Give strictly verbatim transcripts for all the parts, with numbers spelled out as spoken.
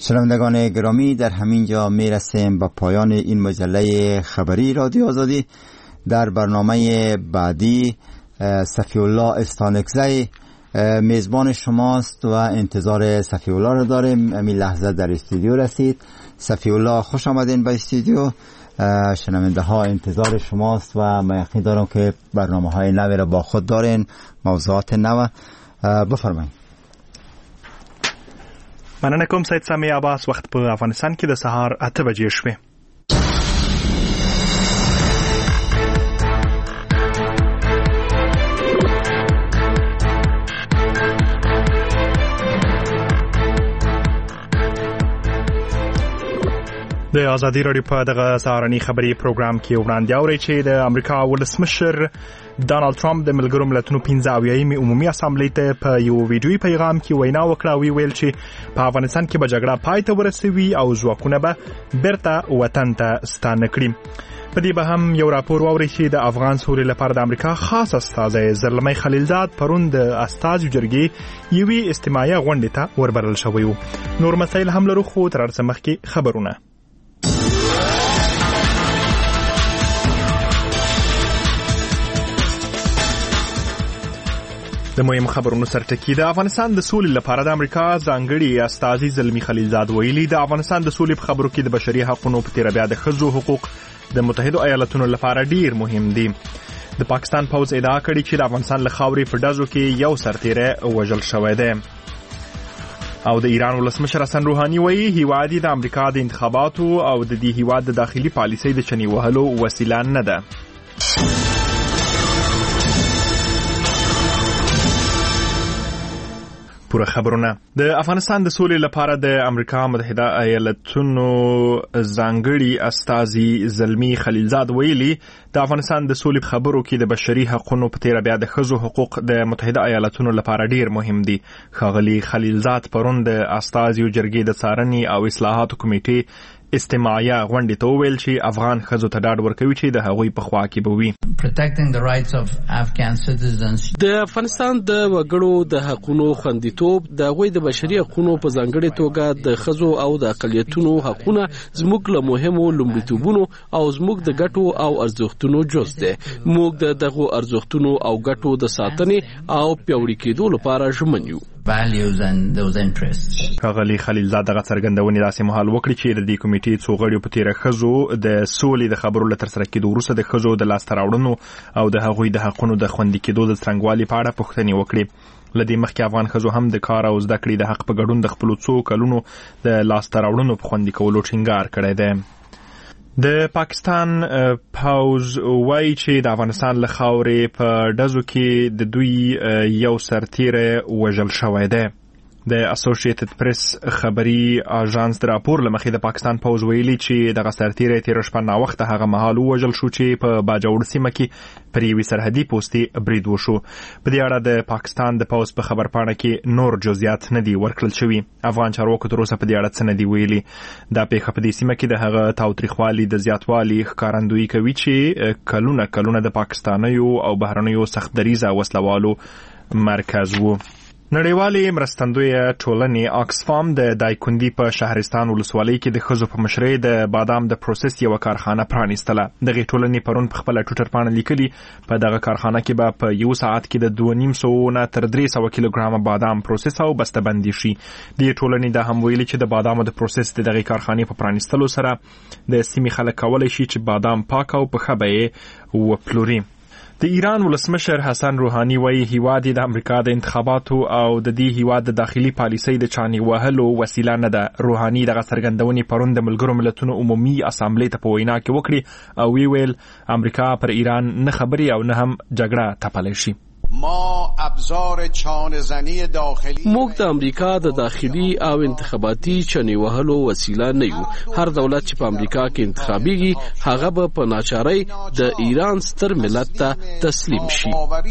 شنوندگان گرامی، در همین جا میرسیم به پایان این مجله خبری رادیو آزادی. در برنامه بعدی صفی الله استانکزی میزبان شماست و انتظار صفی الله رو داریم. همین لحظه در استودیو رسید. صفی الله خوش آمدین به استودیو. شنونده ها انتظار شماست و من یقین دارم که برنامه های نوی را با خود دارین، موضوعات نو. بفرمایید. مننه کوم سید سامی عباس. وخت په افغانستان کې د سهار اته بجې شوې. د ازادي راډیو په دغه سهارني خبري پروګرام کې وړاندې اوري چې د امریکا ولسمشر ډانلډ ټرمپ د ملګرو ملتونو پنځه اویایمې عمومي اسامبلې ته په یو ویډیوي پیغام کې وینا وکړه او ویل چې په افغانستان کې به جګړه پای ته ورسوي او ځواکونه به بیرته وطن ته ستانه کړي. په دې به هم یو راپور واوري چې د افغان سولې لپاره د امریکا خاص استازی زلمی خلیلزاد پرون د استازو جرګې یوې استماعي غونډې ته وربلل شوی و. نور مسایل هم لرو، خو تر هر څه مخکې خبرونه. د مهم خبرونو سرټکی. د افغانستان د سولې لپاره د امریکا ځانګړي استازي زلمی خلیلزاد ویلي د افغانستان د سولې په خبرو کې د بشري حقوقو په تیر بیا د ښځو حقوق د متحده ایالاتونو لپاره ډیر مهم دي. د پاکستان پوز ادعا کړې چې د افغانستان له خاورې په ډزو کې یو سرتیری وژل شوی دی. او د ایران ولسمشر حسن روحاني وایي هیواد د امریکا د انتخاباتو او د دې هیواد د داخلي پالیسۍ د چنې وهلو وسیله نه ده. پوره خبرونه. د افغانستان د سولې لپاره د امریکا متحده ایالاتونو ځانګړي استازي زلمی خلیلزاد ویلي د افغانستان د سولې خبرو کې د بشري حقوقو په تیر بیا د ښځو حقوق د متحده ایالاتونو لپاره ډیر مهم دي. ښاغلي خلیلزاد پرون د استازیو جرګې د څارنې او اصلاحاتو کمیټې استماعیه غونډې ته وویل چې افغان ښځو ته ډاډ ورکوي چې د هغوی په خوا کې به وي. د افغانستان د وګړو د حقوقو خوندیتوب د هغوی د بشري حقوقو په ځانګړې توګه د ښځو او د اقلیتونو حقوقونه زموږ له مهمو لومړیتوبونو او زموږ د ګټو او ارزښتونو جز دي. موږ د دغو ارزښتونو او ګټو د ساتنې او پیاوړي کېدو لپاره ژمن یو. values and those interests. ښاغلي خلیلزاد دغه څرګندونې داسې مهال وکړي چې د دې کمیټې څو غړي په تیر ښځو د سولې د خبرو له ترسره کېدو وروسته د ښځو د لاسته راوړنو او د هغوی د حقونو د خوندي کېدو د څرنګوالي په اړه پوښتنې وکړي. له دې مخکې افغان ښځو هم د کار او زده کړې د حق په ګډون د خپلو څو کلونو د لاسته راوړنو په خوندي کولو ټینګار کړی دی. د پاکستان پوز وایي چې د افغانستان له خاورې په ډزو کې د دوی یو سرتیری وژل شوی دی. د اسوسییټډ پریس خبري اژانس د راپور لمخې د پاکستان پوز ویلي چې دغه سرتیری تیر شپه ناوخته هغه مهال وژل شو چې په باجوړ سیمه کې پر یوې سرحدي پوستې برید وشو. په دې اړه د پاکستان د پوز په خبرپاڼه کې نور جزئیات نه دي ورکړل شوي. افغان چارواکو تر اوسه په دې اړه څه نه دي ویلي. دا پیښه په دې سیمه کې د هغه تاوتریخوالي د زیاتوالي ښکارندویي کوي چې کلونه کلونه د پاکستانیو او بهرنیو سخت دریزه وسلوالو مرکز وو. نړیوالې مرستندویه ټولنې آکسفام د دایکندي په شهرستان ولسوالۍ کې د ښځو په مشرۍ د بادام د پروسس یوه کارخانه پرانیستله. دغې ټولنې پرون په خپله ټویټر پاڼه لیکلي په دغه کارخانه کې به په یو ساعت کې د دوه نیم سوو نه تر درې سوه کیلوګرامه بادام پروسس او بسته‌بندي شي. دې ټولنې دا هم ویلي چې د بادامو د پروسس د دغې کارخانې په پرانیستلو سره د سیمې خلک کولی شي چې بادام پاک او په ښه بیې وپلوري. د ایران ولسمشر حسن روحاني وایي هیواد د امریکا د انتخاباتو او د دې هیواد د داخلي پالیسۍ د چانې وهلو وسیله نه ده. روحاني دغه څرګندونې پرون د ملګرو ملتونو عمومي اسامبلې ته په وینا کې وکړي او وی ویل امریکا پر ایران نه خبري او نه هم جګړه تپلی شي. ما ابزار چانه‌زنی داخلی موږ د امریکا د داخلي او انتخاباتي چنې وهلو وسیله نه یو. هر دولت چې په امریکا کې انتخابيږي هغه به په ناچارۍ د ایران ستر ملت ته تسلیم شي.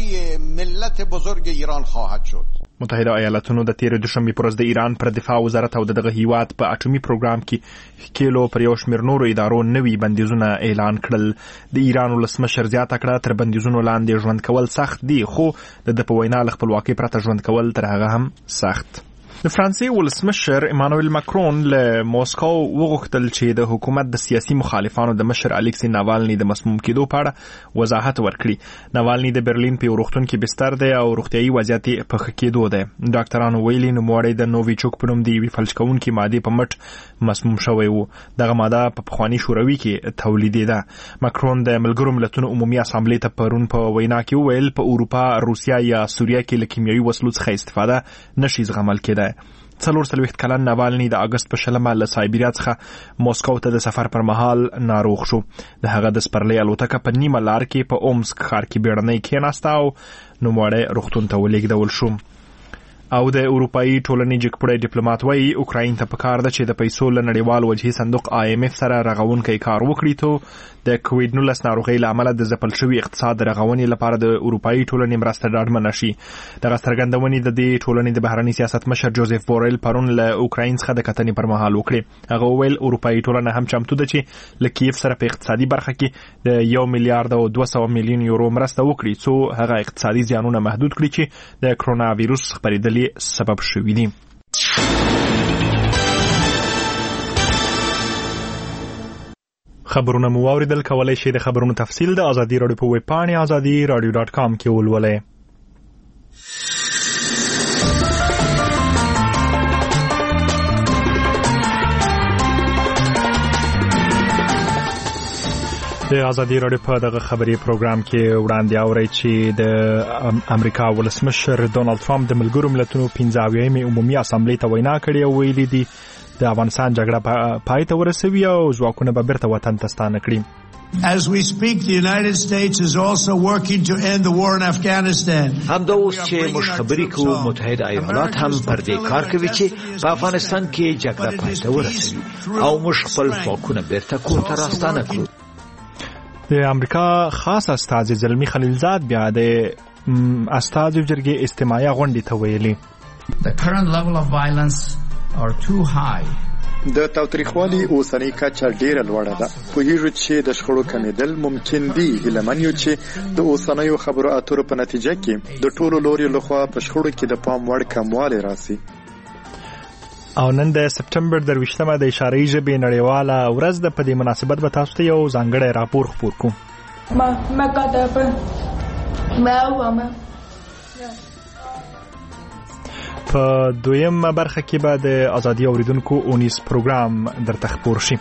ملت بزرگ ایران خواهد شد. متحده ایالاتونو د تیر دوشنبه پر ورځ د ایران پر دفاع وزارت او دغه هیواد په اټومي پروګرام کې کیلو پر یو شمېر نورو ادارو نوي بندیزونه اعلان کړل. د ایران ولسمشر زیاته کړه تر بندیزونو لاندې ژوند کول سخت دي، خو د د په وینا له خپلواکۍ پرته ژوند کول تر هغه هم سخت. د فرانسې ولسمشر ایمانوئل ماکرون له موسکو وغوښتل چې د حکومت د سیاسي مخالفانو د مشر الیکسی ناوالني د مسموم کېدو په اړه وضاحت ورکړي. ناوالني د برلین په روغتون کې بستر دی او روغتيایي وضعیت په ښه کېدو دی. ډاکټرانو ویلي نوموړی د نوویچوک په نوم د یوې فلج کوونکې مادې په مټ مسموم شوی و. دغه ماده په پخواني شوروي کې تولیدېده. ماکرون د ملګرو ملتونو عمومي اسامبلې ته پرون په وینا کې وویل په اروپا، روسیا یا سوریه کې له کیمیاوي وسلو څخه استفاده نشي زغمل کېدای. څلور څلوېښت کلن ناوالني د اګست په شلمه له سایبریا څخه موسکو ته د سفر پر مهال ناروغ شو. د هغه د سپرلۍ الوتکه په نیمه لار کې په اومسک ښار کې بیړنۍ کېناسته او نوموړی روغتون ته ولېږدول شو. او د اروپایي ټولنې جګپړی ډیپلوماټ وایي اوکراین ته پکار ده چې د پیسو له نړیوال وجهي صندوق آی ایم اف سره رغونکی کار وکړي ته د کووید نولس ناروغۍ له امله د ځپل شوي اقتصاد د رغونې لپاره د اروپایي ټولنې مرسته ډاډمنه شي. دغه څرګندونې د دې ټولنې د بهرني سیاست مشر جوزف بوریل پرون له اوکراین څخه د کتنې پر مهال وکړي. هغه وویل اروپایي ټولنه هم چمتو ده چې له کیف سره په اقتصادي برخه کې د یو میلیارډ او دوه سوه میلیون یورو مرسته وکړي څو هغه اقتصادي زیانونه محدود کړي چې د کرونا وایروس خپرېدلې سبب شوي دي. خبرونه مو واوریدل. کولای شئ د خبرونو تفصیل د ازادي راډیو په ویب پاڼه ازادي راډیو ډاټ کام کې ولولئ. د ازادي راډیو په دغه خبري پروګرام کې وړاندې اورئ چې د امریکا ولسمشر ډونالد ټرمپ د ملګرو ملتونو پنځه اویایم عمومي اسامبلې ته وینا کړې او ویلي دي د افغانستان جګړه پای ته ورسوي او ځواکونه به بیرته وطن ته ستانه کړي. As we speak, the United States is also working to end the war in Afghanistan. همدا اوس چې موږ خبرې کوو متحده ایالات هم پر دې کار کوي چې په افغانستان کې جګړه پای ته ورسوي او موږ خپل ځواکونه بیرته کور ته راستانه کړو. د امریکا خاص استازی زلمی خلیلزاد بیا د استازو جرګې استماعي غونډې ته ویلي The current level of violence are too high. د تاوتریخوالي اوسنۍ کچه ډیره لوړه ده. پوهیږو چې د شخړو کمیدل ممکن دي. هیلمن یو چې د اوسنیو خبرو اترو په نتیجه کې د ټولو لوري لخوا په شخړو کې د پام وړ کموالی راسي. او نن د سپټمبر درویشتمه د اشاره‌ای ژبې نړیواله ورځ ده. په دې مناسبت به تاسو ته یو ځانګړی راپور خپور کوم. په دویمه برخه کې به د ازادي اوریدونکو اونیس پروګرام درته خپور شي.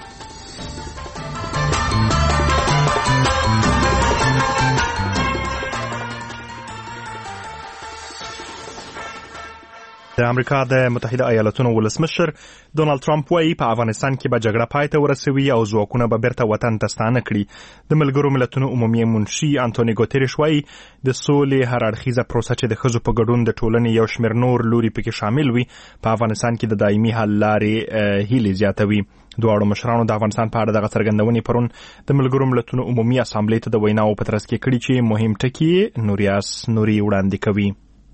د امریکا د متحده ایالاتونو ولسمشر ډونالد ټرمپ وايي په افغانستان کې به جګړه پای ته ورسوي او ځواکونه به بیرته وطن ته ستانه کړي. د ملګرو ملتونو عمومي منشي انټونی ګوتریش وايي د سولې هر اړخیزه پروسه چې د ښځو په ګډون د ټولنې یو شمېر نور لوري پکې شامل وي په افغانستان کې د دایمي حل لارې هیلې زیاتوي. دواړو مشرانو د افغانستان په اړه دغه څرګندونې پرون د ملګرو ملتونو عمومي اسامبلې ته د ویناو په ترڅ کې کړي چې مهم ټکي نوریاس نوري وړاندې کوي.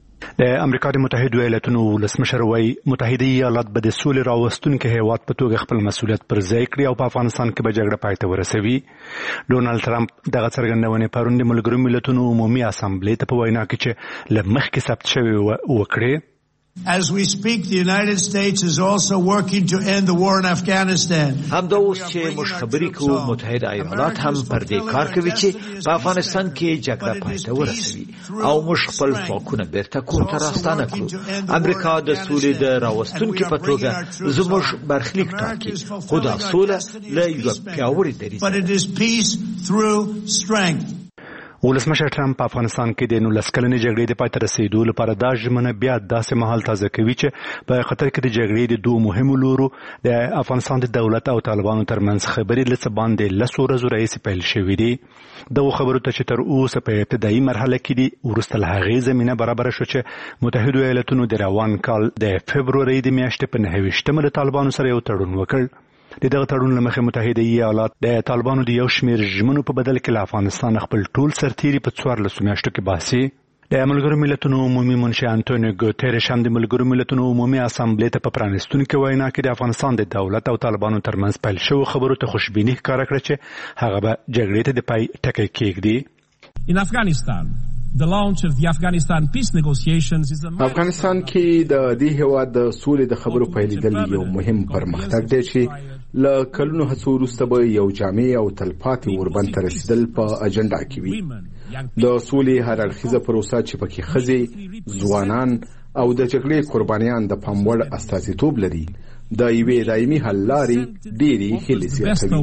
د امریکا د متحده ایالاتونو ولسمشر وايي متحده ایالات به د سولې راوستونکو هیواد په توګه خپل مسؤلیت پر ځای کړي او په افغانستان کې به جګړه پای ته ورسوي. ډونالد ټرمپ دغه څرګندونې پرون د ملګرو ملتونو عمومي اسامبلې ته په وینا کې چې له مخکې ثبت شوی وکړي. As we speak, the United States is also working to end the war in Afghanistan. همدا اوس چې موږ خبرې کوو متحده ایالات هم پر دې کار کوي چې په افغانستان کې جګړه پای ته ورسوي او موږ خپل ځواکونه بیرته کور ته راستانه کړو. امریکا د سولې د راوستونکو په توګه زموږ برخلیک ټاکي خو دا سوله له یو پیاوړي دریځ But it is peace through strength. ولسمشر ټرمپ په افغانستان کې د نولس کلنې جګړې د پای ته رسیدو لپاره دا ژمنه بیا داسې مهال تازه کوي چې په قطر کې د جګړې د دوه مهمو لورو د افغانستان د دولت او طالبانو ترمنځ خبرې لڅ باندې لسو ورځو راهیسې پیل شوې دي. دغه خبرو ته چې تر اوسه په ابتدایي مرحله کې دي وروسته له هغې زمینه برابره شو چې متحده ایالاتونو د روان کال د فبرورۍ د میاشتې په نهه ویشتمه د طالبانو سره یو تړون وکړ. د دغه تړون له مخې متحده ایالات د طالبانو د یو شمېر ژمنو په بدل کې له افغانستان خپل ټول سرتیري په څوارلسو میاشتو کې باسي. د ملګرو ملتونو عمومي منشي انټونی ګوتریش هم د ملګرو ملتونو عمومي اسامبلې ته په پرانیستونکې وینا کې د افغانستان د دولت او طالبانو ترمنځ پیل شوو خبرو ته خوشبیني ښکاره کړه چې هغه به جګړې ته د پای ټکی کېږدي. In Afghanistan, افغانستان کې د دې هیواد د سولې د خبرو پیلېدل یو مهم پرمختګ دی چې له کلونو هڅو وروسته به یو جامع او تلپاتې اوربند ته رسیدل په اجنډا کې وي. د سولې هر اړخیزه پروسه چې پکې ښځې، ځوانان او د جګړې قربانیان د پام وړ استازیتوب لري د یوې دایمي حل لارې ډېرې هیلې زیاتوي.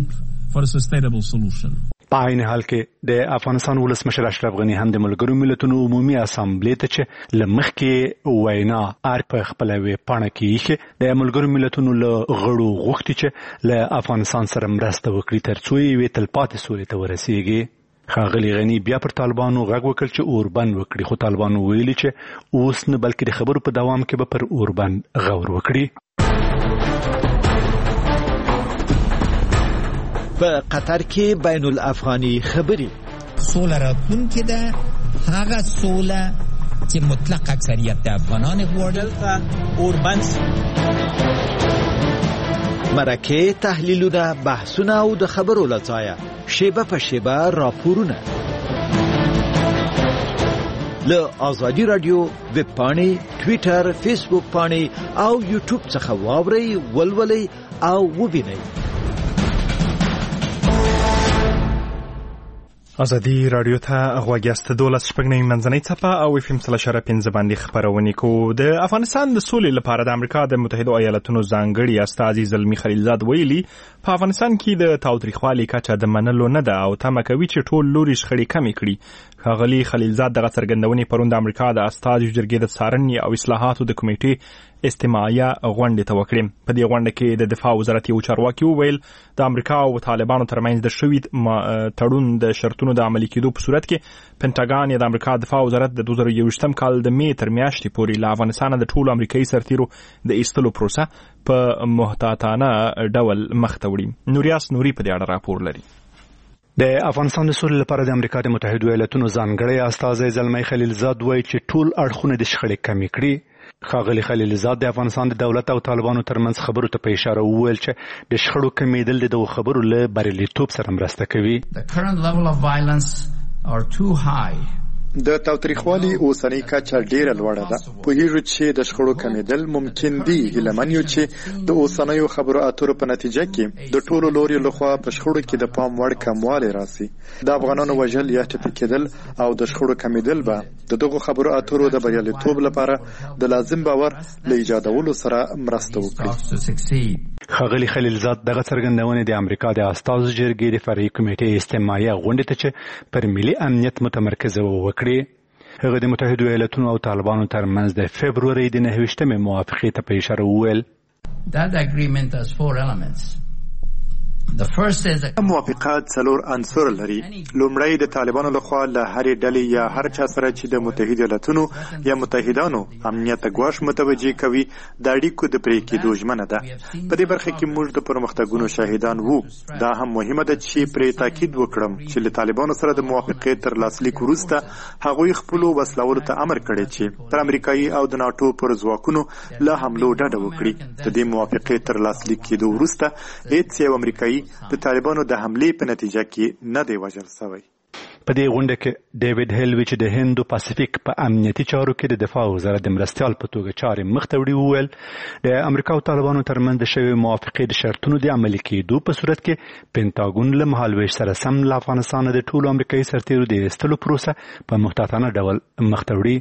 په عین حال کې د افغانستان ولسمشر اشرف غني هم د ملګرو ملتونو عمومي اسامبلې ته چې له مخکې وینا ار په خپل ویبپاڼه کې یې د ملګرو ملتونو له غړو غوښتي چې له افغانستان سره مرسته وکړي ترڅو یې تلپاتې سولې ته ورسیږي. ښاغلي غني بیا پر طالبانو غږ وکړ چې اوربند وکړي، خو طالبانو ویلي چې اوس نه بلکې د خبرو په دوام کې به پر اوربند غور وکړي. په قطر کې بین الافغاني خبري سوله راتلونکې ده، هغه سوله چې مطلق اکثریت د افغانان غواړي. اوربند مرکه تحلیلونه، بحثونه او د خبرو لځایه شیبه په شیبه راپورونه له آزادي رادیو ویب پاڼې، ټویټر، فیسبوک پاڼې او یوټیوب څخه واورئ، ولولئ او وبینئ. ازادي رادیو ته غوږیاست. دولس شپږ نوي منځنۍ څپه او اف ام سل شره پنځه باندې خبرونه کوو. د افغانستان د سولې لپاره د امریکا د متحده ایالاتونو ځانګړي استازي زلمی خلیلزاد ویلي په افغانستان کې د تاوتریخوالي کچه د منلو نه ده او تمه کوي چې ټول لوري شخړې کمې کړي. ښاغلي خلیلزاد دغه څرګندونې پرون د امریکا د استازو جرګې د څارنې او اصلاحاتو د کمیټې استماعیه غونډې ته وکړې. په دې غونډه کې د دفاع وزارت یو چارواکي وویل د امریکا او طالبانو ترمنځ د شوي تړون د شرطونو د عملي کېدو په صورت کې پنټاګان یا د امریکا دفاع وزارت د دوه زره یوویشتم کال د مې تر میاشتې پورې له افغانستان د ټولو امریکایي سرتیرو د ایستلو پروسه په محتاطانه ډول مخ ته وړي. نوریاس نوري په دې اړه راپور لري. د افغانستان د سولې لپاره د امریکا د متحده ایالاتونو ځانګړی استازی زلمی خلیلزاد وایي چې ټول اړخونه د شخړې کمې کړي. ښاغلي خلیلزاد د افغانستان د دولت او طالبانو ترمنځ خبرو ته په اشاره وویل چې د شخړو کمېدل د دغو خبرو له بریالیتوب سره مرسته کوي. د تاوتریخوالي اوسنۍ کچه ډیره لوړه ده. پوهیږو چې د شخړو کمېدل ممکن دي. هیلهمن یو چې د اوسنیو خبرو اترو په نتیجه کې د ټولو لوري لخوا په شخړو کې د پام وړ کموالی راسي. د افغانانو وژل یا ټپي کېدل او د شخړو کمېدل به د دغو خبرو اترو د بریالیتوب لپاره د لازم باور له ایجادولو سره مرسته وکړي. ښاغلي خلیلزاد دغه څرګندونې د امریکا د استازو جرګې د فرعي کمیټې استماعیه غونډې ته چې پر ملي امنیت متمرکزه وکړي. هغه د متحده ایالاتونو او طالبانو ترمنځ د فبروري د نهه ویشتمې موافقې ته په اشاره وویل. That agreement has four elements. موافقات څلور عنصر لري. لومړی د طالبانو لخوا له هرې ډلې یا هر چا سره چې د متحده ایالاتونو یا متحدانو امنیت ګواښ متوجه کوي د اړیکو د پرې کېدو ژمنه ده. په دې برخه کې موږ د پرمختګونو شاهدان وو. دا هم مهمه ده چې پرې تاکید وکړم چې له طالبانو سره د موافقې تر لاسلیک وروسته هغوی خپلو وسلولو ته امر کړی چې پر امریکایي او د ناټو پر ځواکونو له حملو ډډه وکړي. د دې موافقې تر لاسلیک کېدو وروسته هیڅ یو امریکایي د طالبانو د حملې په نتیجه کې نه دی وژل شوی. په دې غونډه کې ډیوډ هیلویچ د هندو پاسفیک په امنیتي چارو کې د دفاع وزارت د مرستیال په توګه چارې مخ ته وړي وویل د امریکا او طالبانو ترمنځ د شوې موافقې د شرطونو د عملي کېدو په صورت کې پنټاګون له مهالویش سره سم له افغانستان د ټولو امریکایي سرتیرو د ایستلو پروسه په محتاطانه ډول مخ ته وړي.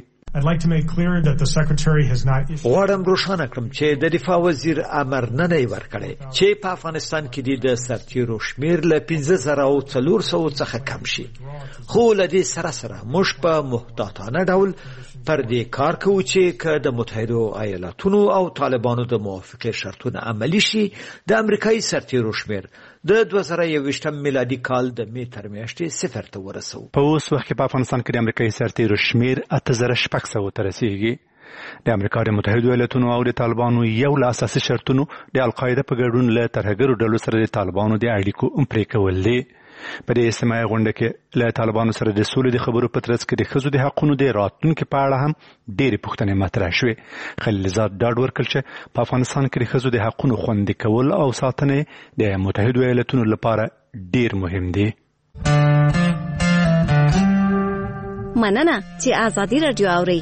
غواړم روښانه کړم چې د دفاع وزیر امر نه دی ورکړی چې په افغانستان کې د سرتیرو شمیر له پنځه زره او څلور سوو څخه کم شي. خو له دې سره سره موږ په محتاطانه ډول پر دې کار کوو چې که د متحده ایالاتونو او طالبانو د موافقې شرطونه عملي شي د امریکایي سرتیرو شمیر د دوه زره یوویشتم میلادي کال د مې تر میاشتې صفر ته ورسوو. په اوس وخت کې په افغانستان کې د امریکایي سرتیرو شمیر اته زره شپږ سوو ته رسیږي. د امریکا د متحده ایالاتونو او د طالبانو یو له اساسي شرطونو د القاعده په ګډون له ترهګرو ډلو سره د طالبانو د اړیکو پرې کول دي. په دې استماعي غونډه کې له طالبانو سره د سولې د خبرو په ترڅ کې د ښځو د حقونو د راتلونکي په اړه هم ډېرې پوښتنې مطرح شوې. خلیلزاد ډاډ ورکړ چې په افغانستان کې د ښځو د حقونو خوندي کول او ساتنه د متحده ایالاتونو لپاره ډېر مهم دي. مننه چې آزادي رادیو اورئ.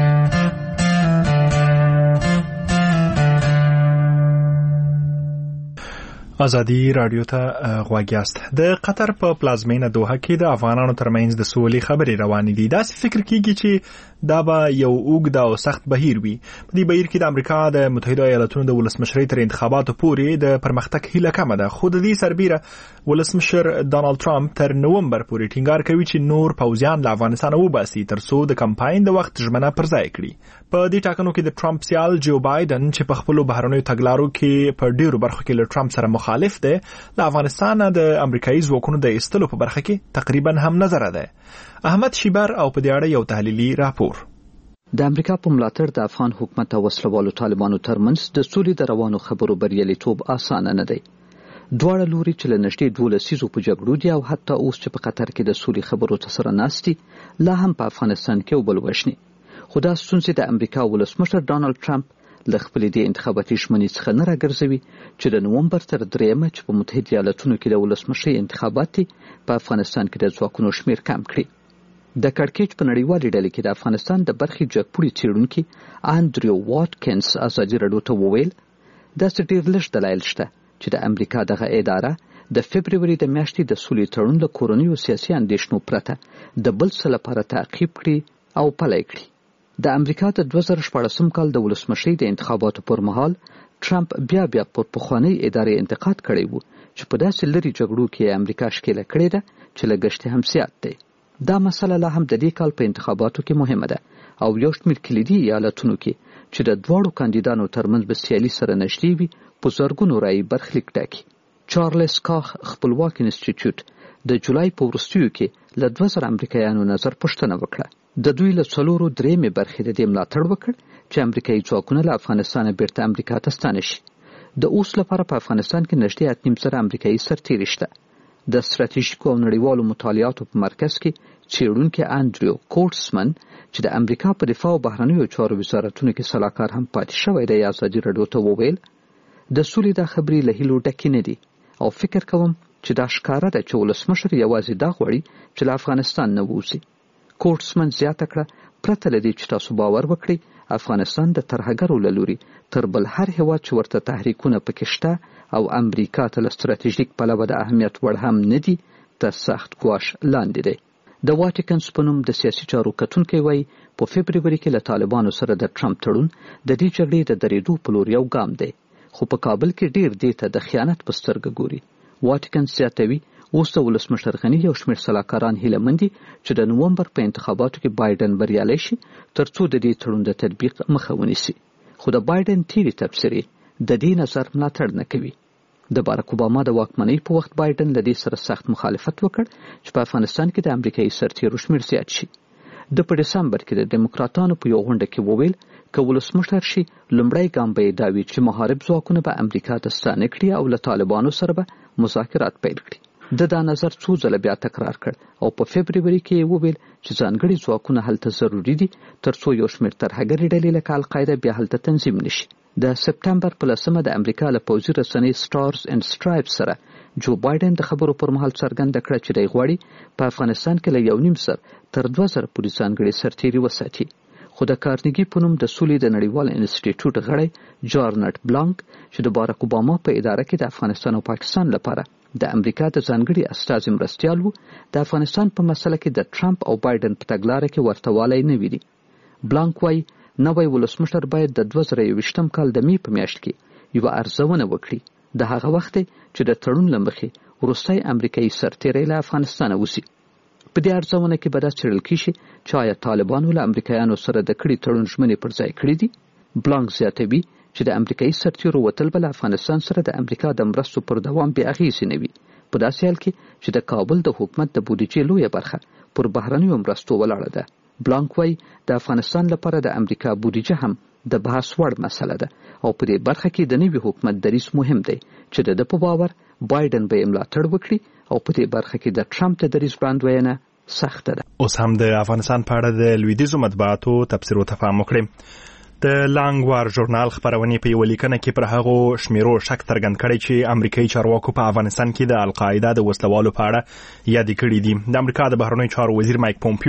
ازادي رادیو ته غوږ یاست. د قطر په پلازمینه دوحه کې د افغانانو ترمنځ د سولې خبرې روانې دي. داسې فکر کیږي چې دا به یو اوږد او سخت بهیر وي. په دې بهیر کې د امریکا د متحده ایالاتونو د ولسمشرۍ تر انتخاباتو پورې د پرمختګ هیله کمه ده. خو د دې سربیره ولسمشر ډانلډ ټرمپ تر نومبر پورې ټینګار کوي چې نور پوځیان له افغانستان وباسي ترڅو د کمپاین د وخت ژمنه پر ځای کړي. په دې ټاکنو کې د ټرمپ سیال جو بایدن چې په خپل بهرنیو تګلارو کې په ډیرو برخو کې له ټرمپ سره مخالف دی، له افغانستان د امریکایي ځواکونو د ایستلو په برخه کې تقریبا هم نظر ده. احمد شیبر او په دې اړه یو تحلیلي راپور. د امریکا په ملاتړ د افغان حکومت او وسلوالو طالبانو ترمنځ د سولې د روانو خبرو بریالیتوب اسانه نه دی. دواړه لوري چې له نږدې دولس لسیزو په جګړو دي او حتی اوس چې په قطر کې د سولې خبرو ته سره ناست دي، لا هم په افغانستان کې وبل وشني. خو دا ستونزې د امریکا ولسمشر ډانلډ ټرمپ له خپلې دې انتخاباتي ژمنې څخه نه راګرځوي چې د نومبر تر دریمه چې په متحده ایالاتونو کې د ولسمشرۍ انتخابات دي، په افغانستان کې د ځواکونو شمیر کم کړي. د کړکېچ په نړیوالې ډلې کې د افغانستان د برخې جګپوړي څېړونکي انډریو واټکنز ازادي راډیو ته وویل داسې ډېر لږ دلایل شته چې د امریکا دغه اداره د فبروري د میاشتې د سولې تړون له کورنیو سیاسي اندېښنو پرته د بل څه لپاره تعقیب کړي او پلی کړي. د امریکا د دوه زره شپاړسم کال د ولسمشرۍ د انتخاباتو پر مهال ټرمپ بیا بیا پر پخوانۍ ادارې انتقاد کړی و چې په داسې لرې جګړو کې امریکا ښکېله کړې ده چې لګښت هم زیات دی. دا مسله لا هم د دې کال په انتخاباتو کې مهمه ده او یو شمېر کلیدي ایالتونو کې چې د دواړو کاندیدانو ترمنځ به سیالي سره نږدې وي په زرګونو رایې برخلیک ټاکي. چارلز کاخ خپلواک انسټیټیوټ د جولای په وروستیو کې له دوه زره امریکایانو نظر پوښتنه وکړه. د دوی له څلورو درېیمې برخې د دې ملاتړ وکړ چې امریکایي ځواکونه له افغانستانه بیرته امریکا ته ستانه شي. د اوس لپاره په افغانستان کې نږدې اته نیم زره امریکایي سرتیري شته. د ستراتیژیکو او نړیوالو مطالعاتو په مرکز کې څېړونکی انډریو کورټسمن چې د امریکا په دفاع او بهرنیو چارو وزارتونو کې سلاکار هم پاتې شوی دی، ازادي راډیو ته وویل د سولې دا خبرې له هیلو ډکې نه دي او فکر کوم چې دا ښکاره ده چې ولسمشر یوازې دا غواړي چې له افغانستان نه ووځي. کورټسمن زیاته کړه پرته له دې چې تاسو باور وکړئ افغانستان د ترهګرو له لوري تر بل هر هېواد چې ورته تحریکونه پکې شته او امریکا ته له ستراتیژیک پلوه د اهمیت وړ هم نه دي تر سخت ګواښ لاندې دی. د واټکنز په نوم د سیاسي چارو کتونکی وایي په فبروري کې له طالبانو سره د ټرمپ تړون د دې جګړې د درېدو په لور یو ګام دی، خو په کابل کې ډېر دې ته د خیانت په سترګه ګوري. واټکنز زیاتوي اوس د ولسمشر غني یو شمېر سلاکاران هیله مند دي چې د نومبر په انتخاباتو کې بایدن بریالی شي ترڅو د دې تړون د تطبیق مخه ونیسي. خو د بایدن تیری تبصرې د دې نظر ملاتړ نه کوي. د باراک اوباما د واکمنۍ په وخت بایدن له دې سره سخت مخالفت وکړ چې په افغانستان کې د امریکایي سرتیرو شمېر زیات شي. د په دسمبر کې د دیموکراتانو په یو غونډه کې وویل که ولسمشر شي لومړی ګام به یې دا وي چې محارب ځواکونه به امریکا ته ستانه کړي او له طالبانو سره به مذاکرات پیل کړي. د دا نظر څو ځله بیا تکرار کړ او په فبروري کې یې وویل چې ځانګړي ځواکونه هلته ضروري دي ترڅو یو شمېر ترهګرې ډلې لکه القاعده بیا هلته تنظیم نشي. د سپتمبر په لسمه د امریکا له پوځي رسنۍ سټارز اینډ سټرایپس سره جو بایدن د خبرو پر مهال څرګنده کړه چې دی غواړي په افغانستان کې له یو نیم سر تر دوه زره پورې ځانګړي سرتیري وساتي. خو د کارنګي په نوم د سولې د نړیوال انسټیټیوټ غړی جارنټ بلانک چې د باراک اوباما په اداره کې د افغانستان او پاکستان لپاره د امریکا د ځانګړي استازي مرستیال وو، د افغانستان په مسله کې د ټرمپ او بایدن په تګلاره کې ورته والی نه ویني. بلانک وایي نوی ولسمشر باید د دوه زره یوویشتم کال د مې په میاشت کې یوه ارزونه وکړي، د هغه وخت چې د تړون له مخې وروستی امریکایي سرتیری له افغانستانه وځي. په دې ارزونه کې به دا څېړل کېږي چې آیا طالبانو له امریکایانو سره د کړي تړون ژمنې پر ځای کړي دي. بلانک زیاتوي چې د امریکایي سرتیرو وتل به له افغانستان سره د امریکا د مرستو پر دوام بې اغېزې نه وي، په داسې حال کې چې د کابل د حکومت د بودیجې لویه برخه پر بهرنیو مرستو ولاړه ده. بلانک وایي د افغانستان لپاره د امریکا بودیجه هم د بحث وړ مسله ده او په دې برخه کې د نوي حکومت دریځ مهم دی چې د ده په باور بایدن به یې ملاتړ وکړي او په دې برخه کې د ټرمپ د دریځ وړاندوینه سخته ده. اوس هم د افغانستان په اړه د لویدیځو مطبوعاتو تبصرو ته پام وکړئ. د لانګوار ژورنال خبرونې په یوه لیکنه کې پر هغو شمیرو شک څرګند کړی چې امریکایي چارواکو په افغانستان کې د القاعده د وسلوالو په اړه یادې کړې دي. د امریکا د بهرنیو چارو وزیر مایک پومپیو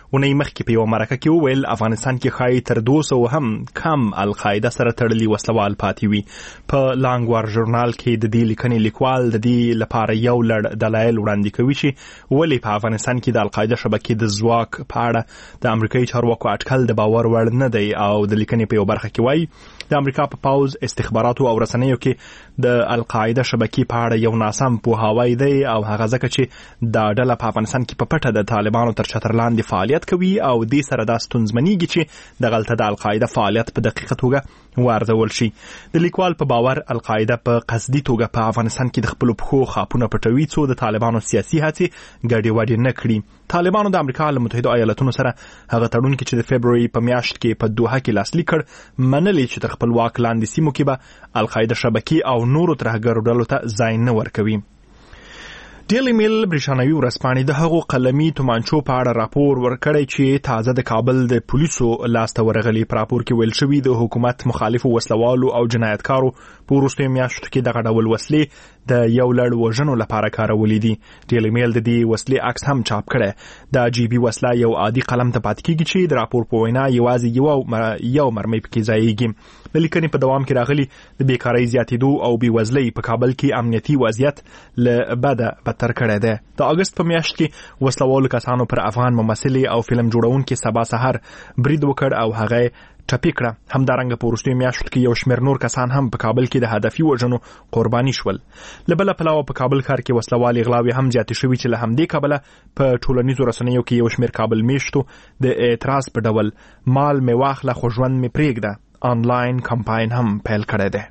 ونې مخکې په یو مرکه کې وویل افغانستان کې ښایي تر دوه سوه هم کم القاعده سره تړلي وسلوال پاتې وي. په لانګوار ژورنال کې د دې لیکنې لیکوال د دې لپاره یو لړ دلایل وړاندې کوي چې ولې په افغانستان کې د القاعده شبکې د ځواک په اړه د امریکایي چارواکو اټکل د باور وړ نه دی، او د لیکنې په یو برخه کې وایي د امریکا په پاوز استخباراتو او رسنیو کې د القاعده شبکې په اړه یو ناسم پوهاوی دی، او هغه ځکه چې دا ډله په افغانستان کې په پټه د طالبانو تر چتر لاندې فعالیت کوي او دې سره دا ستونزمنېږي چې دغلته د القاعده فعالیت په دقیقه توګه وارزول شي. د لیکوال په باور القاعده په قصدي توګه په افغانستان کې د خپل پخو خاپونه پټوي څو د طالبانو سیاسي هڅې ګډې وډې نه کړي. طالبانو د امریکا له متحده ایالاتونو سره هغه تړون کې چې د فبروري په میاشت کې په دوحه کې لاسلیک کړ منلې چې تر خپل واک لاندې سیمو کې به القاعده شبکې او نورو ترهګرو ډلو ته ځای نه ورکوي. ډیلی میل برېښناوي ورځپاڼې د هغو قلمي تومانچو په اړه راپور ورکړی چې تازه د کابل د پولیسو لاسته ورغلي. په راپور کې ویل شوي د حکومت مخالفو وسلوالو او جنایتکارو په وروستیو میاشتو کې دغه ډول وسلې د یو لړ وژنو لپاره کارولې دي. ډیلی میل د دې وسلې عکس هم چاپ کړی. د جیبي وسله یو عادي قلم ته پاتې کېږي چې د راپور په وینا یوازې یو یو مرمۍ پکې ځایږي. د لیکنې په دوام کې راغلي د بیکارۍ زیاتېدو او بېوزلۍ په کابل کې امنیتي وضعیت له بده بدتر کړی دی. د اګست په میاشت کې وسلوالو کسانو پر افغان ممثلې او فلم جوړونکي سبا سحر برید وکړ او هغه ټپي کړه. همدارنګه په وروستیو میاشتو کې یو شمېر نور کسان هم په کابل کې د هدفي وژنو قرباني شول. له بله پلوه په کابل ښار کې وسلوالې غلاوې هم زیاتې شوي چې له همدې کبله په ټولنیزو رسنیو کې یو شمېر کابل میشتو د اعتراض په ډول مال مې واخله خو ژوند مې پرېږده آنلاین کمپاین هم پیل کړی دی.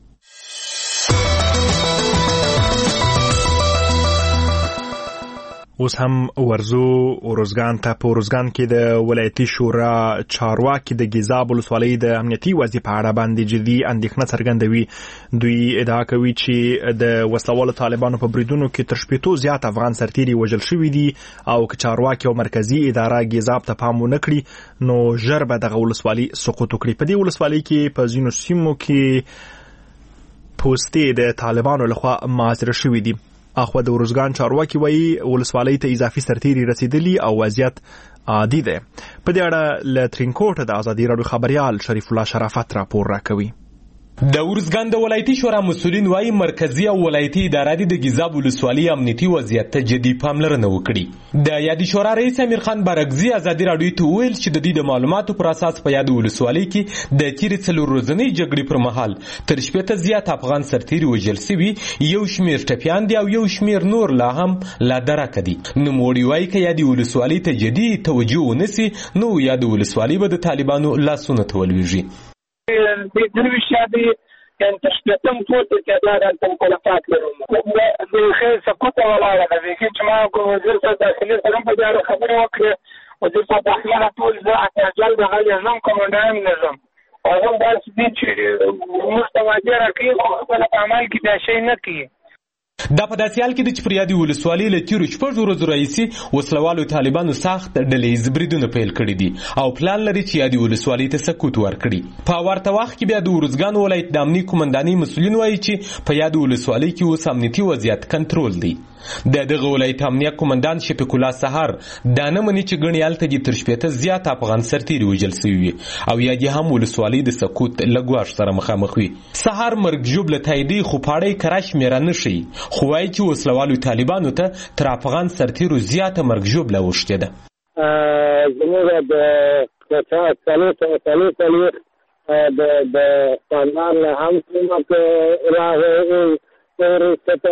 اوس هم ورزو ورزګان ته. په ورزګان کې د ولایتي شورا چارواکي د ګیزاب ولسوالۍ د امنیتي وضعیت په اړه باندې جدي اندېښنه څرګندوي. دوی ادعا کوي چې د وسلوالو طالبانو په بریدونو کې تر شپېتو زیات افغان سرتیري وژل شوي دي او که چارواکي او مرکزي اداره ګیزاب ته پام ونه کړي نو ژر به دغه ولسوالي سقوط وکړي. په دې ولسوالۍ کې په ځینو سیمو کې پوستې د طالبانو لخوا محاصره شوي دي. اخوا د ورزګان چارواکي وایي ولسوالۍ ته اضافي سرتیري رسیدلي او وضعیت عادي دی. په دې اړه له ترینکوټه د ازادي راډیو خبريال شریف الله شرافت راپور راکوي. د ورزګان د ولایتي شورا مسؤلین وایي مرکزی او ولایتي ادارې د ګیزاب ولسوالۍ امنیتي وضعیت ته جدي پاملرنه وکړي. د یادې شورا رئیس امیر خان بارګزي ازادي راډیو ته ویل چې د دې د معلوماتو پر اساس په یاد ولسوالۍ کې د تیرې څلور ورځنۍ جګړې پر مهال تر شپېته زیات افغان سرتیري وژل شوي، یو شمېر ټپیان دي او یو شمېر نور لا هم لا درکه دي. نوموړي وایي که یادې ولسوالۍ ته جدي توجه ونسي نو یادې ولسوالۍ به د طالبانو لاسونه ته ولویږي. د درویش یادی انت شپتم پورته کې دا د مخالفت لرو د خیر سقوط ولاړه ده چې ما کو وزیر صاحب داخلي سره په اړه خبرې وکړه. وزیر صاحب احیانا ټول زه احتجاج د غل نظام کومندان نظام هغه داس دي چې مستوجه راکې او خپل عمل کې دا شی نه کوي. دا په داسې حال کې د چپریادي ولسوالۍ له تیرو شپږو ورځو راهیسې وسلوالو طالبانو سخت ډلهییز بریدونه پیل کړي دي او پلان لري چې یادې ولسوالۍ ته سقوط ورکړي. په ورته وخت کې بیا د ورزګان ولایت د امنیي قومندانۍ مسؤلین وایي چې په یادې ولسوالۍ کې اوس امنیتي وضعیت کنټرول دی. د دغه ولایت امنیه قومندان شفیق الله سحر دا نه مني چې ګڼې هلته دي تر شپېته زیات افغان سرتیري وژل سوي وي او یا دې هم ولسوالۍ د سقوط له ګواښ سره مخامخ وي. سحر مرګ ژوبله تاییدوي خو پاړی کره شمېره نه ښیي، خو وایي چې وسلوالو طالبانو ته تر افغان سرتیرو زیاته مرګ ژوبله اوښتې ده. زموږ د څلور څلور څلوېښت د خاندان له هم کومه راغی ورسته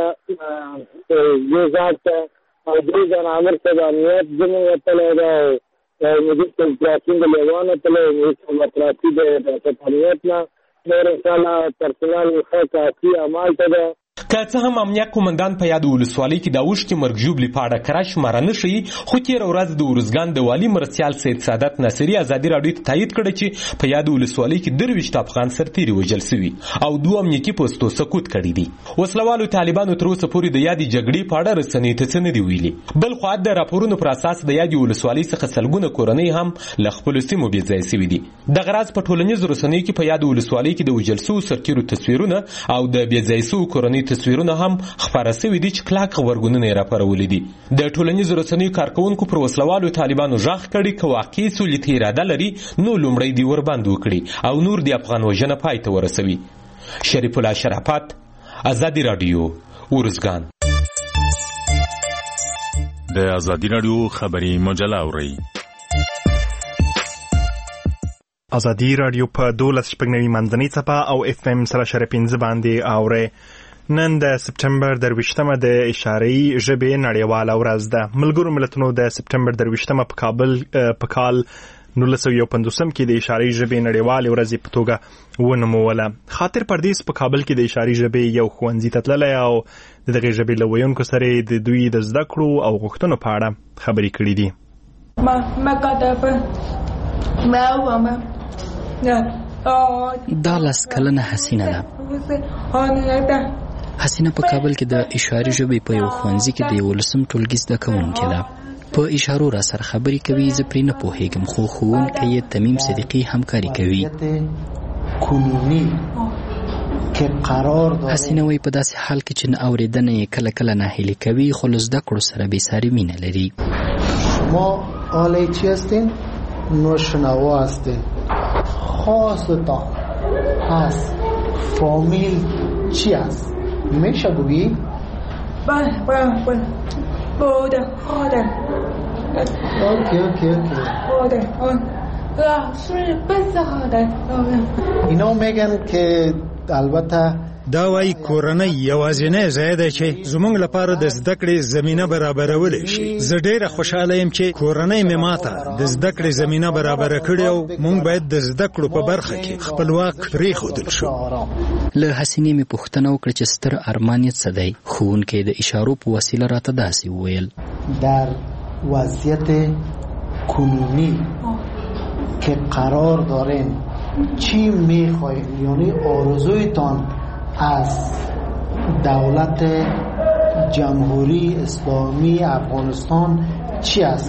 ګیزاب ته او دوی جان عامر ته د امنیت زموږ وتلی ده او مدیر کنفرانسینګ د لیوان وتلی مدیر مطرافي د امنیت نه نور انشاءالله پرسنل ښه کافي عمل ته ده. که څه هم امنیه قومندان په یاد ولسوالۍ کې د اوښکې مرګ ژوبلې په اړه کره شماره نه ښیي، خو تېره ورځ د ورزګان د والي مرستیال سید سعادت ناصري ازادي راډیو ته تایید کړی چې په یاد ولسوالۍ کې درویشت افغان سرتیري وژل سوي او دوه امنیتي پوستو سقوط کړي دي. وسلوالو طالبانو تر اوسه پورې د یادې جګړې په اړه رسنیو ته څه نه دي ویلي. بل خوا د راپورونو پر اساس د یادې ولسوالۍ څخه سلګونه کورنۍ هم له خپلو سیمو بېځایه سوي دي. دغه راز په ټولنیزو رسنیو کې په یاد ولسوالۍ کې د وژل سوو سرتیرو تصویرونه او د بېځایه سوو کورنۍ تصویرونه هم خپاره شوي دي چې کلاک غبرګونونه یې راپارولي دي. د ټولنیزو رسنیو کارکوونکو پر وسلوالو طالبانو غږ کړي که واقعي سولې ته اراده لري نو لومړی دې ورباندې وکړي او نور د افغان وژنه پای ته ورسوي. شریف الله شرافت، ازادي رادیو، ارزګان. د ازادي رادیو خبري مجله اورئ. ازادي رادیو په دولس شپږ نوي منځنۍ څپه او اف ام سره شر پنځه باندې اورئ. نن د سپټمبر درویشتمه د اشاره‌ای ژبې نړیواله ورځ ده. ملګرو ملتونو د سپټمبر درویشتمه په کابل په کال نولس سوه یو پنځوسم کې د اشاره‌ای ژبې نړیوالې ورځې په توګه ونوموله. خاطر پردیس په کابل کې د اشاره‌ای ژبې یو ښوونځي ته تللی او د دغې ژبې له ویونکو سره د دوی د زده کړو او غوښتنو په اړه خبرې کړې دي. دا لس کلنه حسینه ده. حسینه په کابل کې د اشاره‌ای ژبې په یو ښوونځي کې د یولسم ټولګي زده کوونکې ده. په اشارو را سره خبرې کوي. زه پرې نه پوهېږم خو ښوونکی یې تمیم صدیقي همکاري کوي. حسینه وایي په داسې حال کې چې نه اورېدنه یې کله کله ناهیلي کوي خو له زده کړو سره بېساري مینه لري. شما آله چی هستین؟ نوشنوا هستین. خواستتان از فامیل چی هست؟ میشه بگی؟ بله بله بله بوده خودم. اوکی اوکی اوکی بوده راسوی بزاده. اینا میگن که البته دا وایي کورنۍ یوازینی ځای دی چې زموږ لپاره د زده کړې زمینه برابرولی شي. زه ډېره خوشحاله یم چې کورنۍ مې ماته د زده کړې زمینه برابره کړې او موږ باید د زده کړو په برخه کې خپلواک پرېښودل شو. له حسینې مې پوښتنه وکړه چې ستر ارمان یې څه دی. ښوونکی د اشارو په وسیله راته داسې وویل: در وضعیت کنونی که قرار داریم چی میخواهید، یعنی آرزویتان از دولت جمهوری اسلامی افغانستان چی است؟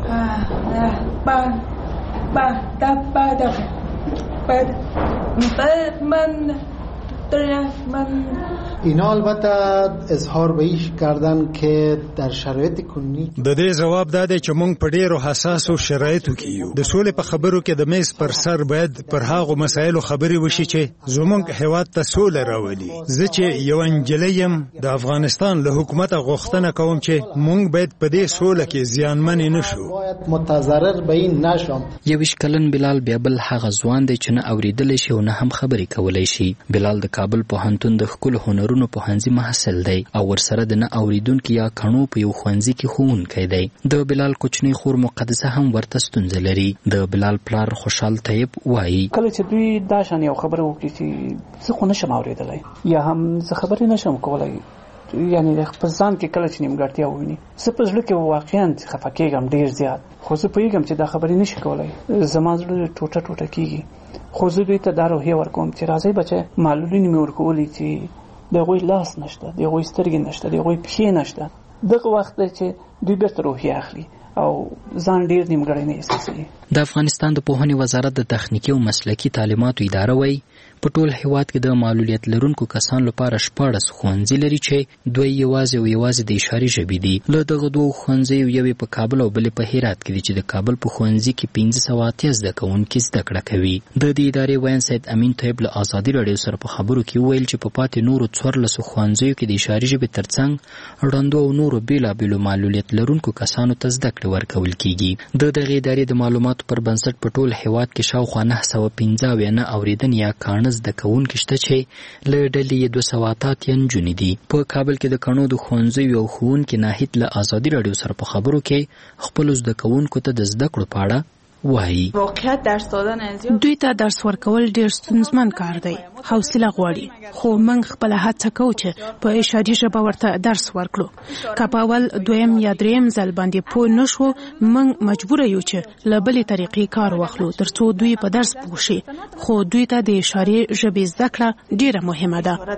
اینا البته اظهار به ایش کردن که در شرایط کنونی د دې جواب داده چې موږ په ډیرو حساسو شرایطو کې یو. د سولې په خبرو کې د میز پر سر باید پر هغو مسایلو خبرې وشي چې زموږ هیواد ته سوله راولي. زه چې یو انجلۍ یم د افغانستان له حکومته غوښتنه کوم چې موږ باید په دې سوله کې زیانمن نه شو. باید متضرر به این نشم. یویش کلن بلال بیا بل هغه ځوان دی چې نه اورېدلی شي او نه هم خبرې کولی شي. بلال د کابل پوهنتون د ښکلو هنرونو پوهنځي محصل دی او ورسره د نه اورېدونکي یا کڼو په یو ښوونځي کې ښوونکی دی. د بلال کوچنۍ خور مقدسه هم ورته ستونزه لري. د بلال پلار خوشحال طیب وایي: کله چې دوی دا شان یو خبره وکړي چې زه خو نشم اورېدلی یا هم زه خبرې نشم کولی، یعنی د خپل ځان کې کله چې نیمګړتیا وویني، زه په زړه کې واقعا خفه کېږم ډېر زیات. خو زه پوهېږم چې دا خبرې نشي کولی. زما زړه ټوټه ټوټه کېږي. خو زه دوی ته دا روحیه ورکوم چې راځئ بچه، معلولینې مې ورکولي چې د هغوی لاس نشته، د هغوی سترګې نشته، د هغوی پښې نشته. دغه وخت دی چې دوی بیرته روحیه اخلي او ځان ډېر نیمګړی نه احساسوي. د افغانستان د پوهنې وزارت د تخنیکي او مسلکي تعلیماتو اداره وایي په ټول هیواد کې د معلولیت لرونکو کسانو لپاره شپاړس ښوونځي لري چې دوی یوازې او یوازې د اشاري ژبې دي. له دغه دوو ښوونځیو یو په کابل او بل په هرات کې دي چې د کابل په ښوونځي کې پنځه سوه اتیا زده کوونکي زده کړه کوي. د دې ادارې ویاند سید امین طیب له ازادي راډیو سره په خبرو کې وویل چې په پاتې نورو څوارلسو ښوونځیو کې د اشاري ژبې ترڅنګ ړندو او نورو بېلابېلو معلولیت لرونکو کسانو ته زده کړه ورکول کیږي. د دغې ادارې د معلوماتو پر بنسټ په ټول هیواد کې شاوخوا نهه سوه پنځه اویا نه اورېدنې یا کاڼه زده کوونکي شته چې له ډلې یې دوه سوه اته اتیا نجونې دي. په کابل کې د کڼو د ښوونځیو یو ښوونکي ناهید له ازادي راډیو سره په خبرو کې خپلو زده کوونکو ته د زده کړو په اړه وایي: واقعیت درس دادن دوی ته درس ورکول ډېر ستونزمن کار دی، حوصله غواړي. خو موږ خپله هڅه کوو چې په اشاري ژبه ورته درس ورکړو. که په اول دویم یا دریم ځل باندې پوه نه شو، موږ مجبوره یو چې له بلې طریقې کار واخلو تر څو دوی په درس پوه شي. خو دوی ته د اشاري ژبې زده کړه ډېره مهمه ده.